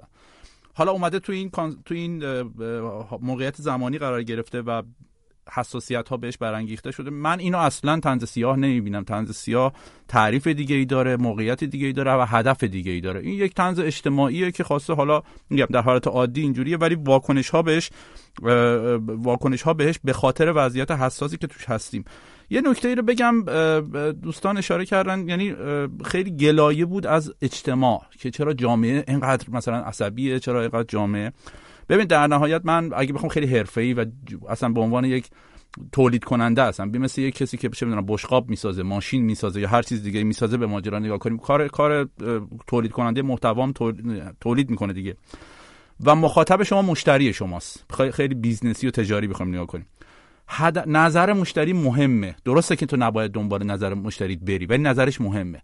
حالا اومده تو این موقعیت زمانی قرار گرفته و حساسیت ها بهش برانگیخته شده. من اینو اصلا طنز سیاه نمیبینم. طنز سیاه تعریف دیگه ای داره، موقعیت دیگه ای داره و هدف دیگه ای داره. این یک طنز اجتماعیه که خواسته، حالا میگم در حالت عادی اینجوریه، ولی واکنش ها بهش به خاطر وضعیت حساسی که توش هستیم. یه نکته ای رو بگم، دوستان اشاره کردن، یعنی خیلی گلایه بود از اجتماع که چرا جامعه اینقدر مثلا عصبیه، چرا اینقدر جامعه. ببین در نهایت من اگه بخوام خیلی حرفه‌ای و اصلا به عنوان یک تولید کننده هستم، مثل یک کسی که چه می‌دونم بشقاب میسازه، ماشین میسازه یا هر چیز دیگه میسازه، به ماجرا نگاه کنیم. کار تولید کننده محتوام تولید میکنه دیگه و مخاطب شما مشتری شماست. خیلی بیزنسی و تجاری بخوام نگاه کنیم، نظر مشتری مهمه. درسته که تو نباید دنبال نظر مشتری بری، ولی نظرش مهمه.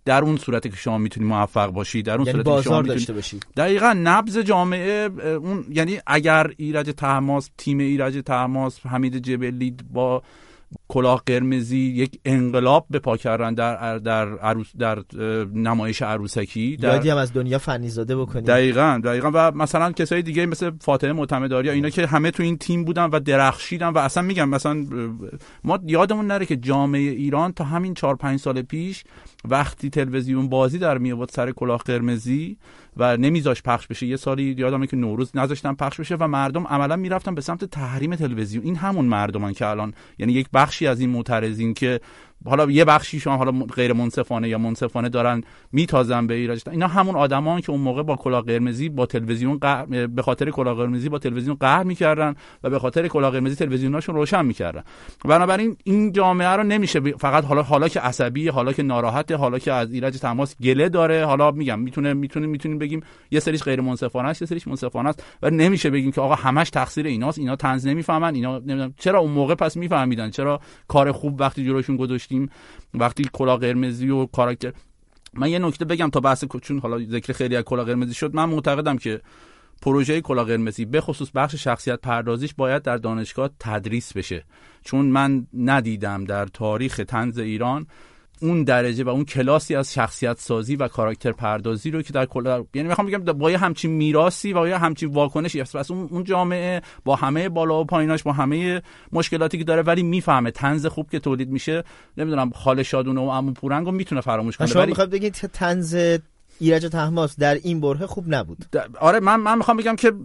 در اون صورتی که شما میتونی موفق باشی، در اون یعنی صورتی که شما بازار داشته باشی. دقیقاً نبض جامعه اون، یعنی اگر ایرج طهماسب، تیم ایرج طهماسب، حمید جبلی با کلاه قرمزی یک انقلاب به پا کردن در نمایش عروسکی، یادی هم از دنیا فنیزاده بکنیم. دقیقاً و مثلا کسای دیگه مثل فاطمه معتمدآریا، اینا که همه تو این تیم بودن و درخشیدن و اصلا میگم مثلا ما یادمون نره که جامعه ایران تا همین 4-5 سال پیش وقتی تلویزیون بازی در می آورد سر کلاه قرمزی و نمیذاش پخش بشه، یه سالی یادمه که نوروز نذاشتن پخش بشه و مردم عملا میرفتن به سمت تحریم تلویزیون. این همون مردمان که الان، یعنی یک بخشی از این معترضین که حالا یه بخشیشون حالا غیر منصفانه یا منصفانه دارن میتازن به ایرج، اینا همون آدمان که اون موقع با کلاه قرمزی با تلویزیون به خاطر کلاه قرمزی با تلویزیون قهر میکردن و به خاطر کلاه قرمزی تلویزیوناشون روشن میکردن. بنابراین این جامعه رو نمیشه فقط حالا که عصبی، حالا که ناراحته، حالا که از ایرج طهماسب گله داره، حالا میگم میتونیم بگیم یه سریش غیر منصفانه است، یه سریش منصفانه است، و نمیشه بگیم که آقا همش تقصیر ایناست، اینا طنز نمیفهمن، اینا نمیدونم چرا اون موقع پس میفهمیدن، چرا کار خوب وقتی جلوشون گذاشتیم، وقتی کلاه قرمزی و کاراکتر. من یه نکته بگم تا بحث، چون حالا ذکر خیلی از کلاه قرمزی شد، من معتقدم که پروژه کلاه قرمزی به خصوص بخش شخصیت پردازیش باید در دانشگاه تدریس بشه، چون من ندیدم در تاریخ طنز ایران اون درجه و اون کلاسی از شخصیت سازی و کاراکتر پردازی رو که در کل، یعنی میخوام بگم با یه همچین میراثی و یه همچین واکنشی، پس اون جامعه با همه بالا و پاییناش، با همه مشکلاتی که داره، ولی میفهمه طنز خوب که تولید میشه، نمیدونم خاله شادونه و عمو پورنگو میتونه فراموش کنه. شما میخواد بگید که طنز ایرج طهماسب در این بره خوب نبود؟ آره، من میخوام بگم که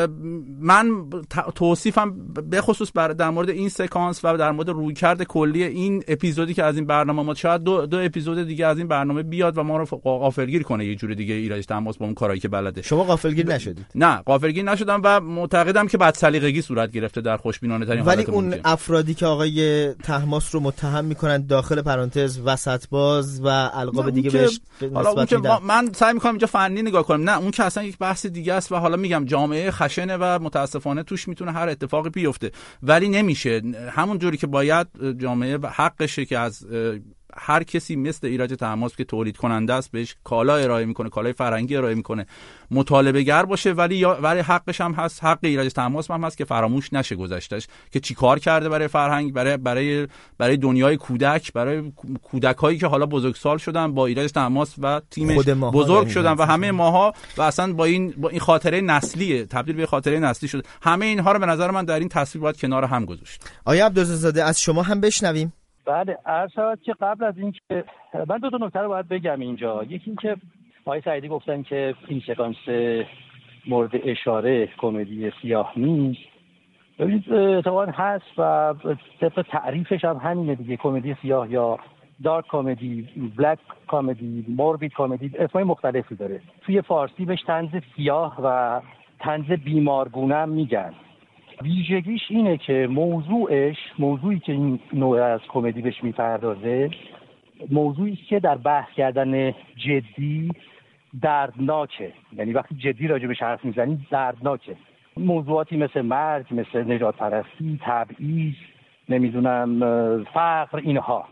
من توصیفم به خصوص در مورد این سکانس و در مورد رویکرد کلی این اپیزودی که از این برنامه ما، شاید دو اپیزود دیگه از این برنامه بیاد و ما رو غافلگیر کنه یه جوری دیگه ایرج طهماسب با اون کارایی که بلده. شما غافلگیر نشدید؟ نه، غافلگیر نشدم و معتقدم که بد سلیقگی صورت گرفته در خوشبینانه ترین حالت ممکن. ولی اون افرادی که آقای طهماسب رو متهم میکنن داخل پرانتز وسط باز و القاب دیگه بهش نسبت میدن، من سعی میکنم اینجا فنی نگاه کنم، نه اون که اصلا یک بحث دیگه است و حالا میگم جامعه خشنه و متاسفانه توش میتونه هر اتفاقی بیفته، ولی نمیشه همون جوری که باید جامعه حقشه که از هر کسی مثل ایرج طهماسب که تولید کننده است بهش کالا ارائه میکنه، کالای فرهنگی ارائه میکنه، مطالبه گر باشه، ولی حقش هم هست، حق ایرج طهماسب هم هست که فراموش نشه گذشتهش که چیکار کرده برای فرهنگ، برای دنیای کودک، برای کودکایی که حالا بزرگسال شدن با ایرج طهماسب و تیمش بزرگ شدن و همه ماها و اصلا با این خاطره نسلی تبدیل به خاطره نسلی شده. همه اینها رو به نظر من در این تصویر باید کنار هم گذاشت. آیا عبدالرضا از شما هم بشنویم. بله، عرض شود که قبل از این که من دو نکته رو باید بگم اینجا. یکی این که آقای سعیدی گفتن که این سکانس مورد اشاره کمدی سیاه نیست. ببینید اتفاقا هست و طبق تعریفش هم همینه دیگه، کمدی سیاه یا دارک کمدی، بلک کمدی، موربید کمدی، اسمای مختلفی داره. توی فارسی بهش طنز سیاه و طنز بیمارگونه هم میگن. ویژگیش اینه که موضوعی که این نوع از کمدی بهش میپردازه، موضوعی که در بحث کردن جدی دردناکه، یعنی وقتی جدی راجبش حرف میزنی دردناکه. موضوعاتی مثل مرگ، مثل نژاد پرستی، تبعیض، نمیدونم فقر، اینها.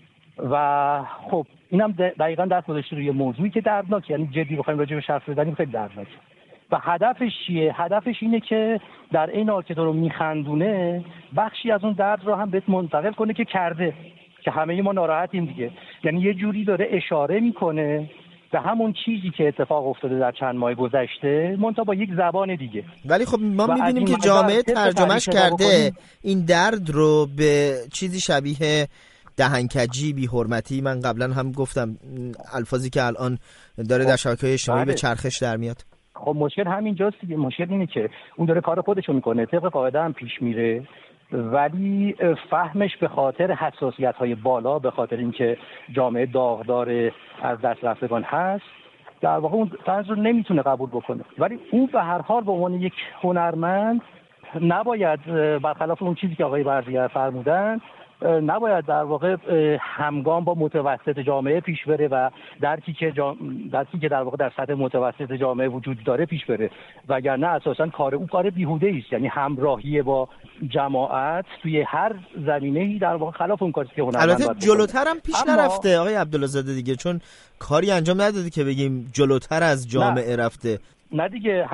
و خب اینم دقیقاً دست گذاشته روی موضوعی که دردناکه، یعنی جدی بخوایم راجبش حرف بزنیم خیلی دردناکه. و هدفش چیه؟ هدفش اینه که در این حال که تو رو میخندونه بخشی از اون درد رو هم بهت منتقل کنه که کرده، که همه ما ناراحتیم دیگه. یعنی یه جوری داره اشاره میکنه به همون چیزی که اتفاق افتاده در چند ماه گذشته، منتها با یک زبان دیگه. ولی خب ما میبینیم که جامعه ترجمهش کرده این درد رو به چیزی شبیه دهنکجی، بی حرمتی. من قبلا هم گفتم الفاظی که الان داره در شبکه‌های اجتماعی به چرخش در میاد. خب مشکل همینجاست دیگه. مشکل اینه که اون داره کار خودشو میکنه، طبق قاعده هم پیش میره، ولی فهمش به خاطر حساسیت‌های بالا، به خاطر اینکه جامعه داغدار از دست رفتگان هست، در واقع اون طرز رو نمیتونه قبول بکنه. ولی اون به هر حال به عنوان یک هنرمند نباید برخلاف اون چیزی که آقای برزگر فرمودن نباید در واقع همگام با متوسط جامعه پیش بره و درکی که در واقع در سطح متوسط جامعه وجود داره پیش بره، وگرنه اساساً کار بیهوده است. یعنی همراهی با جماعت توی هر زمینه‌ای در واقع خلاف اون کاری که هنرمند البته جلوتر هم پیش نرفته آقای عبدالله‌زاده دیگه، چون کاری انجام نداده که بگیم جلوتر از جامعه رفته. نه دیگه،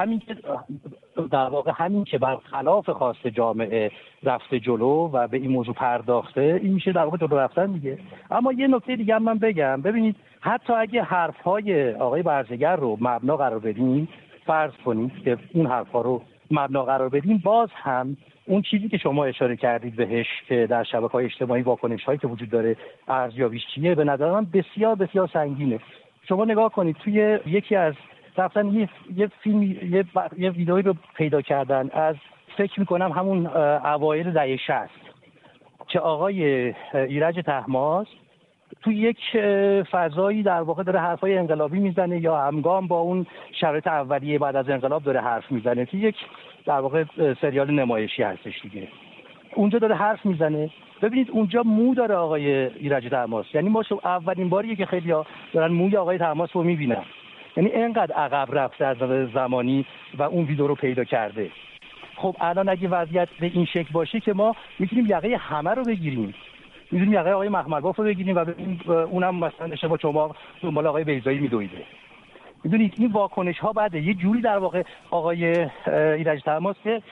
همین که برخلاف خواست جامعه رفته جلو و به این موضوع پرداخته، این میشه در واقع جلو رفتن دیگه. اما یه نکته دیگه هم من بگم، ببینید حتی اگه حرفهای آقای برزگر رو مبنا قرار بدیم، فرض کنید که اون حرفها رو مبنا قرار بدیم، باز هم اون چیزی که شما اشاره کردید بهش که در شبکه‌های اجتماعی واکنش‌هایی که وجود داره ارزیابیش چیه، به نظر من بسیار بسیار سنگینه. شما نگاه کنید توی یکی از رفتن یه فیلم یه ویدئویی رو پیدا کردن از فکر میکنم همون اوایل دهه 60 که آقای ایرج طهماسب توی یک فضایی در واقع داره حرفای انقلابی میزنه یا همگام با اون شرایط اولیه بعد از انقلاب داره حرف میزنه. توی یک در واقع سریال نمایشی هستش دیگه، اونجا داره حرف میزنه. ببینید اونجا مو داره آقای ایرج طهماسب، یعنی ما اولین باریه که خیلی‌ها دارن موی آقای طهماسب رو میبینن. یعنی اینقدر عقب رفته از زمانی و اون ویدیو رو پیدا کرده. خب الان اگه وضعیت به این شکل باشه که ما میتونیم یقه همه رو بگیریم، میتونیم یقه آقای مخملباف رو بگیریم و اونم مثلا اشتباه شما دنبال آقای بیضایی میدویده. میدونید این واکنش ها بعد یه جوری در واقع آقای ایرج طهماسب که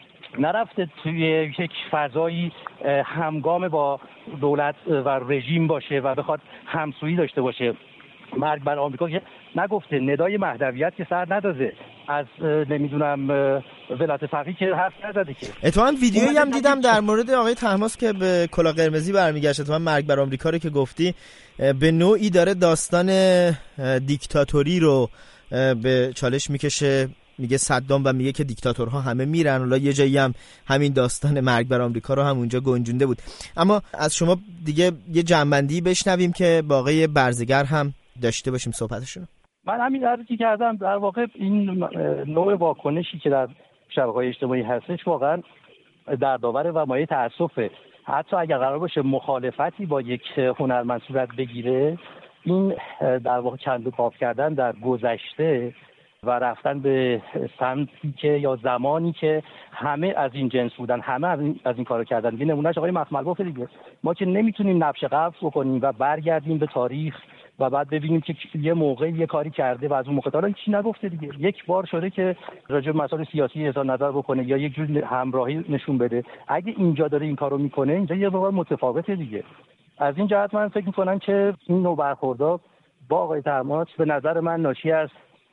نرفته توی یک فضایی همگام با دولت و رژیم باشه و بخواد همسویی داشته باشه. مرگ بر آمریکا که نگفته، ندای مهدویت که سر ندازه، از نمیدونم ولایت فقیه که حرف نزده که. اتفاقا ویدیویی هم دیدم در مورد آقای طهماسب که به کلاه قرمزی برمیگشت. اتفاقا مرگ بر آمریکا رو که گفتی به نوعی داره داستان دیکتاتوری رو به چالش میکشه، میگه صدام و میگه که دیکتاتورها همه میرن. حالا یه جایی هم همین داستان مرگ بر آمریکا رو هم اونجا گنجونده بود. اما از شما دیگه یه جنبندی بشنویم که با آقای برزگر هم داشته باشیم صحبتشون. من همین عرضی کردم، در واقع این نوع واکنشی که در شبکه‌های اجتماعی هستش واقعا دردآور و مایه تأسفه. حتی اگر قرار باشه مخالفتی با یک هنرمند صورت بگیره، این در واقع کند و کاف کردن در گذشته و رفتن به سمتی که یا زمانی که همه از این جنس بودن، همه از این کارو کردن. این نمونهش آقای مخملباف دیگه. ما که نمیتونیم نبش قفس بکنیم و برگردیم به تاریخ و بعد ببینیم که یه موقع یه کاری کرده و از اون موقع تا الان چی نگفته دیگه. یک بار شده که راجع به مسائل سیاسی اظهار نظر بکنه یا یک جور همراهی نشون بده. اگه اینجا داره این کارو میکنه، اینجا یه واقعا متفاوته دیگه. از این جهت من فکر میکنم که این نوع برخوردها با آقای طهماسب به نظر من ناشی از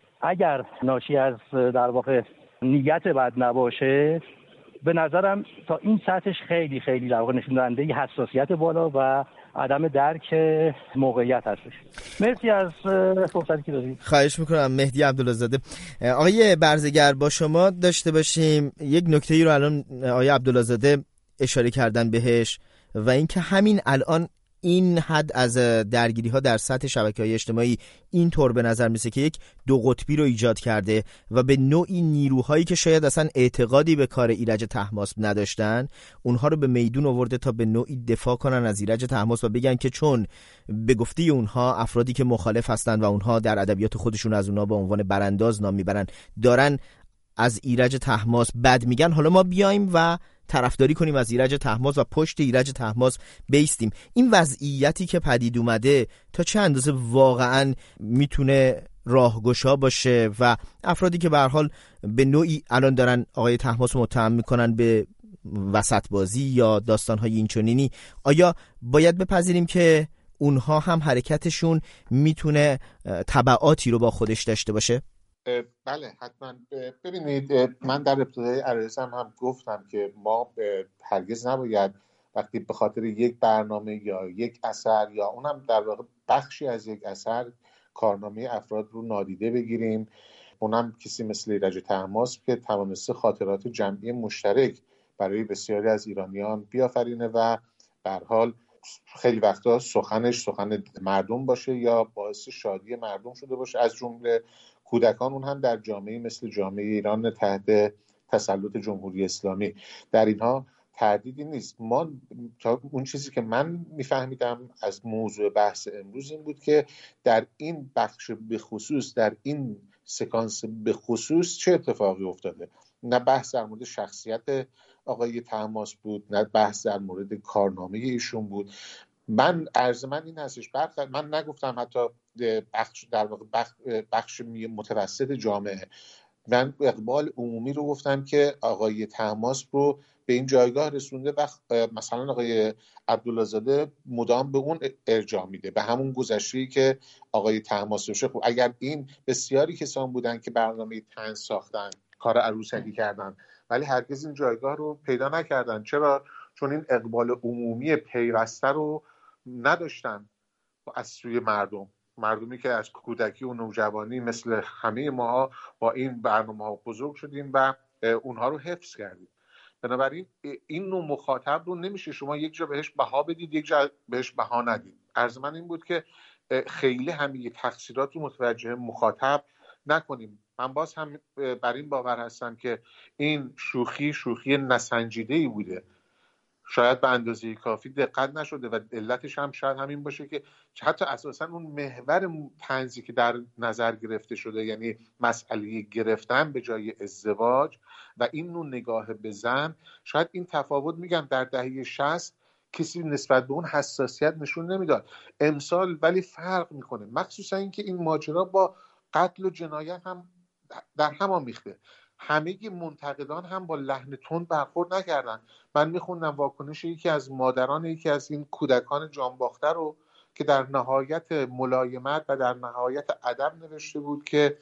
در واقع نیت بد نباشه، به نظرم تا این سطحش خیلی خیلی در واقع نشون دهنده ی حساسیت بالا و عدم درک موقعیت هستش. مرسی از فرصتی که دادید. خواهش میکنم. مهدی عبدالله‌زاده. آقای برزگر، با شما داشته باشیم. یک نکته‌ای رو الان آقای عبدالله‌زاده اشاره کردن بهش و اینکه همین الان این حد از درگیری ها در سطح شبکه‌های اجتماعی اینطور به نظر میسه که یک دو قطبی رو ایجاد کرده و به نوعی نیروهایی که شاید اصلا اعتقادی به کار ایرج طهماسب نداشتن، اونها رو به میدون آورده تا به نوعی دفاع کنن از ایرج طهماسب و بگن که چون به گفته اونها افرادی که مخالف هستن و اونها در ادبیات خودشون از اونها به عنوان برانداز نام میبرن، دارن از ایرج طهماسب بد میگن، حالا ما بیایم و طرفداری کنیم از ایرج طهماسب و پشت ایرج طهماسب بیستیم. این وضعیتی که پدید اومده تا چه اندازه واقعا میتونه راهگشا باشه و افرادی که به هر حال به نوعی الان دارن آقای طهماسب متهم میکنن به وسط بازی یا داستانهای اینچنینی، آیا باید بپذیریم که اونها هم حرکتشون میتونه تبعاتی رو با خودش داشته باشه؟ بله حتما. ببینید، من در ابتدای عرضم هم گفتم که ما هرگز نباید وقتی به خاطر یک برنامه یا یک اثر یا اونم در واقع بخشی از یک اثر کارنامه افراد رو نادیده بگیریم. اونم کسی مثل ایرج طهماسب که توانسته خاطرات جمعی مشترک برای بسیاری از ایرانیان بیافرینه و به هر حال خیلی وقتا سخنش سخن مردم باشه یا باعث شادی مردم شده باشه، از جمله کودکان، اون هم در جامعه مثل جامعه ایران تحت تسلط جمهوری اسلامی. در اینها تردیدی نیست. ما اون چیزی که من میفهمیدم از موضوع بحث امروز این بود که در این بخش به خصوص، در این سکانس به خصوص چه اتفاقی افتاده. نه بحث در مورد شخصیت آقای طهماسب بود، نه بحث در مورد کارنامه ایشون بود. عرض من این هستش، من نگفتم حتی بخش متوسط جامعه، من اقبال عمومی رو گفتم که آقای طهماسب رو به این جایگاه رسونده و مثلا آقای عبدالله‌زاده مدام به اون ارجاع میده، به همون گذشته‌ای که آقای طهماسب شد. خب اگر این بسیاری کسان بودن که برنامه طنز ساختن، کار عروسکی کردن، ولی هرگز این جایگاه رو پیدا نکردن. چرا؟ چون این اقبال عمومی پیوسته رو نداشتن از سوی مردمی که از کودکی و نوجوانی مثل همه ما با این برنامه‌ها بزرگ شدیم و اونها رو حفظ کردیم. بنابراین این نوع مخاطب رو نمیشه شما یک جا بهش بها بدید، یک جا بهش بها ندید. عرض من این بود که خیلی همه تقصیرات رو متوجه مخاطب نکنیم. من باز هم بر این باور هستم که این شوخی نسنجیده‌ای بوده، شاید به اندازه کافی دقت نشده و علتش هم شاید همین باشه که حتی اساسا اون محور طنزی که در نظر گرفته شده، یعنی مسئله گرفتن به جای ازدواج و این نوع نگاه به زن، شاید این تفاوت میگم در دهه 60 کسی نسبت به اون حساسیت نشون نمیداد. امسال ولی فرق میکنه، مخصوصا اینکه این ماجرا با قتل و جنایت هم در هم آمیخته. همه منتقدان هم با لحن تند برخورد نکردن. من میخوندم واکنش یکی از مادران یکی از این کودکان جانباخته رو که در نهایت ملایمت و در نهایت ادب نوشته بود که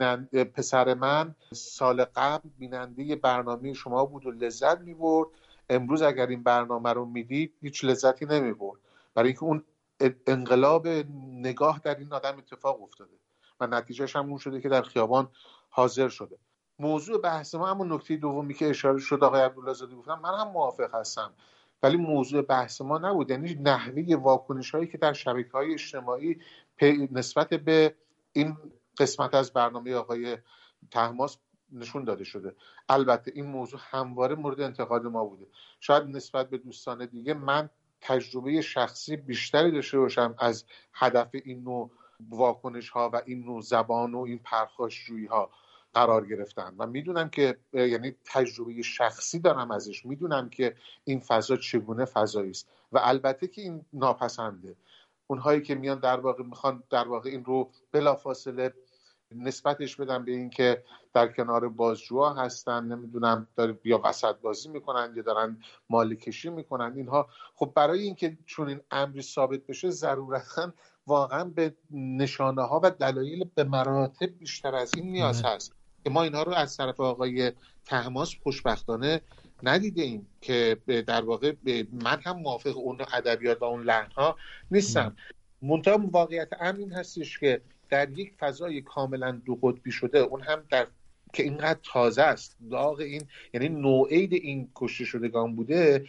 پسر من سال قبل بیننده برنامه شما بود و لذت میبرد، امروز اگر این برنامه رو میدید هیچ لذتی نمیبرد، برای اینکه اون انقلاب نگاه در این آدم اتفاق افتاده و نتیجهش هم اون شده که در خیابان حاضر شده. موضوع بحث ما همون نکته دومی که اشاره شد آقای عبدالله‌زاده گفتم، من هم موافق هستم، ولی موضوع بحث ما نبود. یعنی نحوه واکنش هایی که در شبکه‌های اجتماعی نسبت به این قسمت از برنامه آقای طهماسب نشون داده شده. البته این موضوع همواره مورد انتقاد ما بوده. شاید نسبت به دوستان دیگه من تجربه شخصی بیشتری داشته باشم از هدف این نوع واکنش ها و این نوع زبان و این پرخاشجویی ها قرار گرفتن و میدونم که یعنی تجربه شخصی دارم ازش، میدونم که این فضا چگونه فضایی است و البته که این ناپسنده. اونهایی که میان در واقع میخوان در واقع این رو بلافاصله نسبتش بدن به این که در کنار بازجوها هستن، نمیدونم یا وسط بازی میکنن یا دارن مال کشی میکنن، اینها خب برای اینکه چون این امری ثابت بشه ضرورتاً واقعا به نشانه ها و دلایل به مراتب بیشتر از این نیاز هست که ما اینها رو از طرف آقای طهماسب خوشبختانه ندیده ایم که در واقع من هم موافق اون ادبیات و اون لحن ها نیستم. منتها واقعیت امر این هستش که در یک فضای کاملا دو قطبی شده، اون هم در که اینقدر تازه است، داغ این یعنی نوعید این کشته شدگان بوده،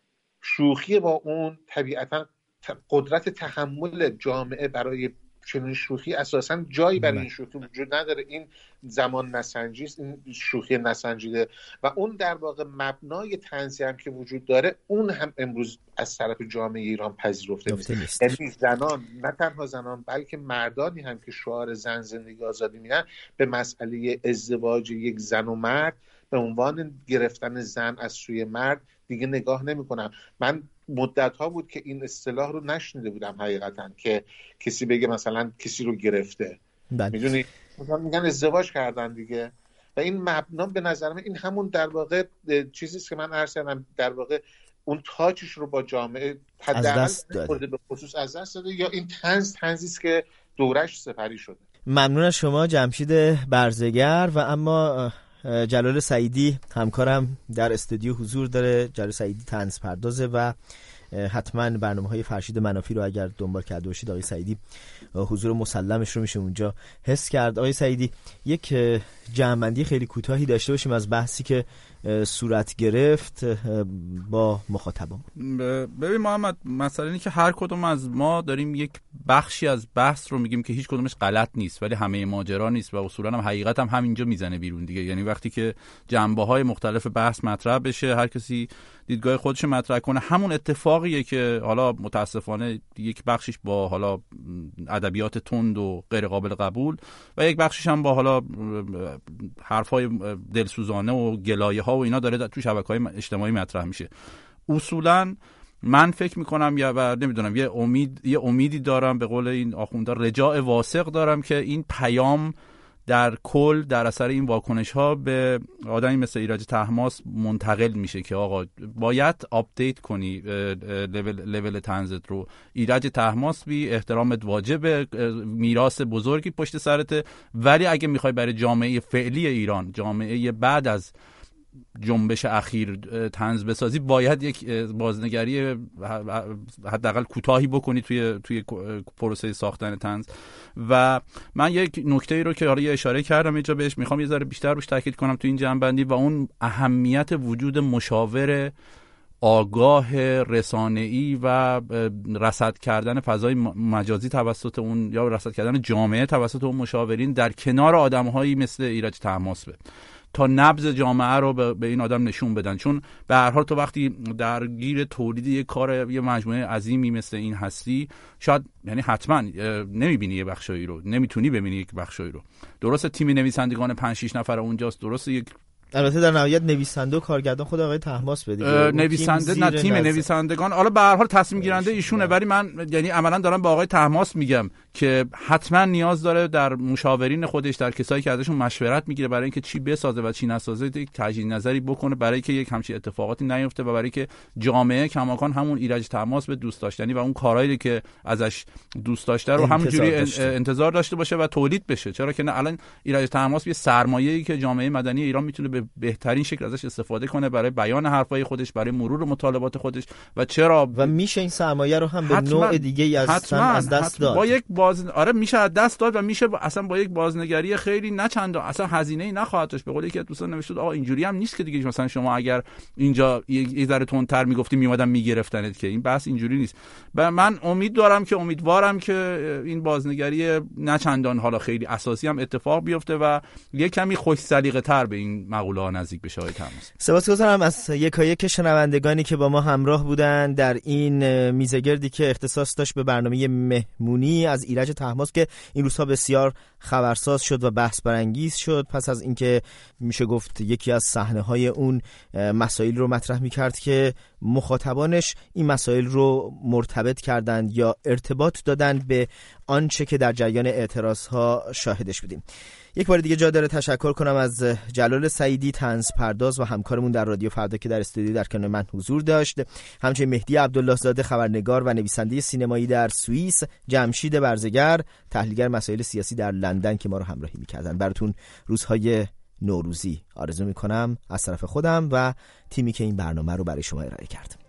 شوخی با اون طبیعتا قدرت تحمل جامعه برای چنین شوخی اساساً جایی برای این شوخی وجود نداره. این زمان نسنجی است، این شوخی نسنجیده و اون در واقع مبنای طنزی هم که وجود داره اون هم امروز از طرف جامعه ایران پذیرفته نیست. یعنی زنان، نه تنها زنان بلکه مردانی هم که شعار زن زندگی آزادی میدن به مسئله ازدواج یک زن و مرد به عنوان گرفتن زن از سوی مرد دیگه نگاه نمی‌کنم. من مدت‌ها بود که این اصطلاح رو نشنیده بودم حقیقتاً که کسی بگه مثلا کسی رو گرفته. میدونی میگن ازدواج کردن دیگه و این مبنا به نظر من این همون در واقع چیزی است که من عرض کردم، در واقع اون تاچش رو با جامعه حداقل به خصوص از دست داده یا این طنزی است که دورش سپری شده. ممنون از شما جمشید برزگر. و اما جلال سعیدی همکارم در استودیو حضور داره. جلال سعیدی طنز پردازه و حتما برنامه‌های فرشید منافی رو اگر دنبال کرده باشید آقای سعیدی حضور مسلمش رو میشه اونجا حس کرد. آقای سعیدی یک جمع‌بندی خیلی کوتاهی داشته باشیم از بحثی که صورت گرفت با مخاطبان. ببین محمد، مسئله اینه که هر کدوم از ما داریم یک بخشی از بحث رو میگیم که هیچ کدومش غلط نیست ولی همه ماجرا نیست و اصولا هم حقیقت هم همینجا میزنه بیرون دیگه. یعنی وقتی که جنبه‌های مختلف بحث مطرح بشه، هر کسی دیدگاه خودش مطرح کنه، همون اتفاقیه که حالا متاسفانه یک بخشش با حالا ادبیات تند و غیر قابل قبول و یک بخشش هم با حالا حرفای دلسوزانه و گلایه‌ها و اینا داره تو شبکه‌های اجتماعی مطرح میشه. اصولاً من فکر میکنم یا نمیدونم یه امیدی دارم، به قول این آخوندا رجاء واثق دارم که این پیام در کل در اثر این واکنش ها به آدمی مثل ایرج طهماسب منتقل میشه که آقا باید آپدیت کنی لول طنزت رو. ایرج طهماسبی، احترامت واجبه، میراث بزرگی پشت سرته، ولی اگه میخوای برای جامعه فعلی ایران، جامعه بعد از جنبش اخیر طنز بسازی، باید یک بازنگری حداقل کوتاهی بکنی توی پروسه ساختن طنز. و من یک نکته‌ای رو که حالا اشاره کردم اینجا بهش میخوام یه ذره بیشتر روش تاکید کنم تو این جمع‌بندی و اون اهمیت وجود مشاور آگاه رسانه‌ای و رصد کردن فضای مجازی توسط اون یا رصد کردن جامعه توسط اون مشاورین در کنار آدم‌هایی مثل ایرج طهماسب تا نبض جامعه رو به این آدم نشون بدن. چون به هر حال تو وقتی درگیر تولید یک کار، یه مجموعه عظیمی مثل این هستی، شاید یعنی حتما نمیبینی یه بخشایی رو، نمیتونی ببینی یک بخشایی رو. درسته تیم نویسندگان 5-6 نفر اونجاست، درسته یک البته در نهایت نویسنده و کارگردان خود آقای طهماسب دیگه، نویسنده نه تیم نویسندگان، حالا به هر حال تصمیم گیرنده ایشونه، ولی من یعنی عملا دارم با آقای طهماسب میگم که حتما نیاز داره در مشاورین خودش، در کسایی که ازشون مشورت میگیره برای اینکه چی بسازه و چی نسازه، یک تجدید نظری بکنه برای اینکه یک همچین اتفاقاتی نیفته و برای اینکه جامعه کماکان همون ایرج طهماسب دوست داشتنی و اون کارهایی که ازش دوست داشته رو همونجوری انتظار داشته باشه و تولید بشه. چرا که نه، الان ایرج طهماسب یه سرمایه‌ای که جامعه مدنی ایران میتونه به بهترین شکل ازش استفاده کنه برای بیان حرفای خودش، برای مرور مطالبات خودش. و چرا و میشه این سرمایه رو هم به نوع دیگه از دست داد. با یک آره میشه از دست داد و میشه اصلا با یک بازنگری خیلی نه چند اصلا هزینه‌ای نخواهد داشت. به قول یکی از دوستان نوشته آقا اینجوری هم نیست که دیگه مثلا شما اگر اینجا یه ذره تندتر میگفتی میومدن میگرفتنت، که این بحث اینجوری نیست. و من امیدوارم که این بازنگری نه چندان حالا خیلی اساسی هم اتفاق بیفته و یه کمی خوش سلیقه‌تر به این مقوله نزدیک بشه. آقای طهماسب، سپاسگزارم از یکایک شنوندگانی که با ما همراه بودن در این میزگردی که اختصاص داشت به برنامه مهمونی از ایرج طهماسب که این روزها بسیار خبرساز شد و بحث برانگیز شد، پس از اینکه میشه گفت یکی از صحنه‌های اون مسائل رو مطرح می‌کرد که مخاطبانش این مسائل رو مرتبط کردند یا ارتباط دادند به آنچه که در جریان اعتراضها شاهدش بودیم. یک بار دیگه جا داره تشکر کنم از جلال سعیدی، طنز پرداز و همکارمون در رادیو فردا که در استودیو در کنار من حضور داشت، همچنین مهدی عبدالله زاده، خبرنگار و نویسنده سینمایی در سوئیس، جمشید برزگر، تحلیلگر مسائل سیاسی در لندن که ما رو همراهی می‌کردن. براتون روزهای نوروزی آرزو می‌کنم از طرف خودم و تیمی که این برنامه رو برای شما ارائه کرد.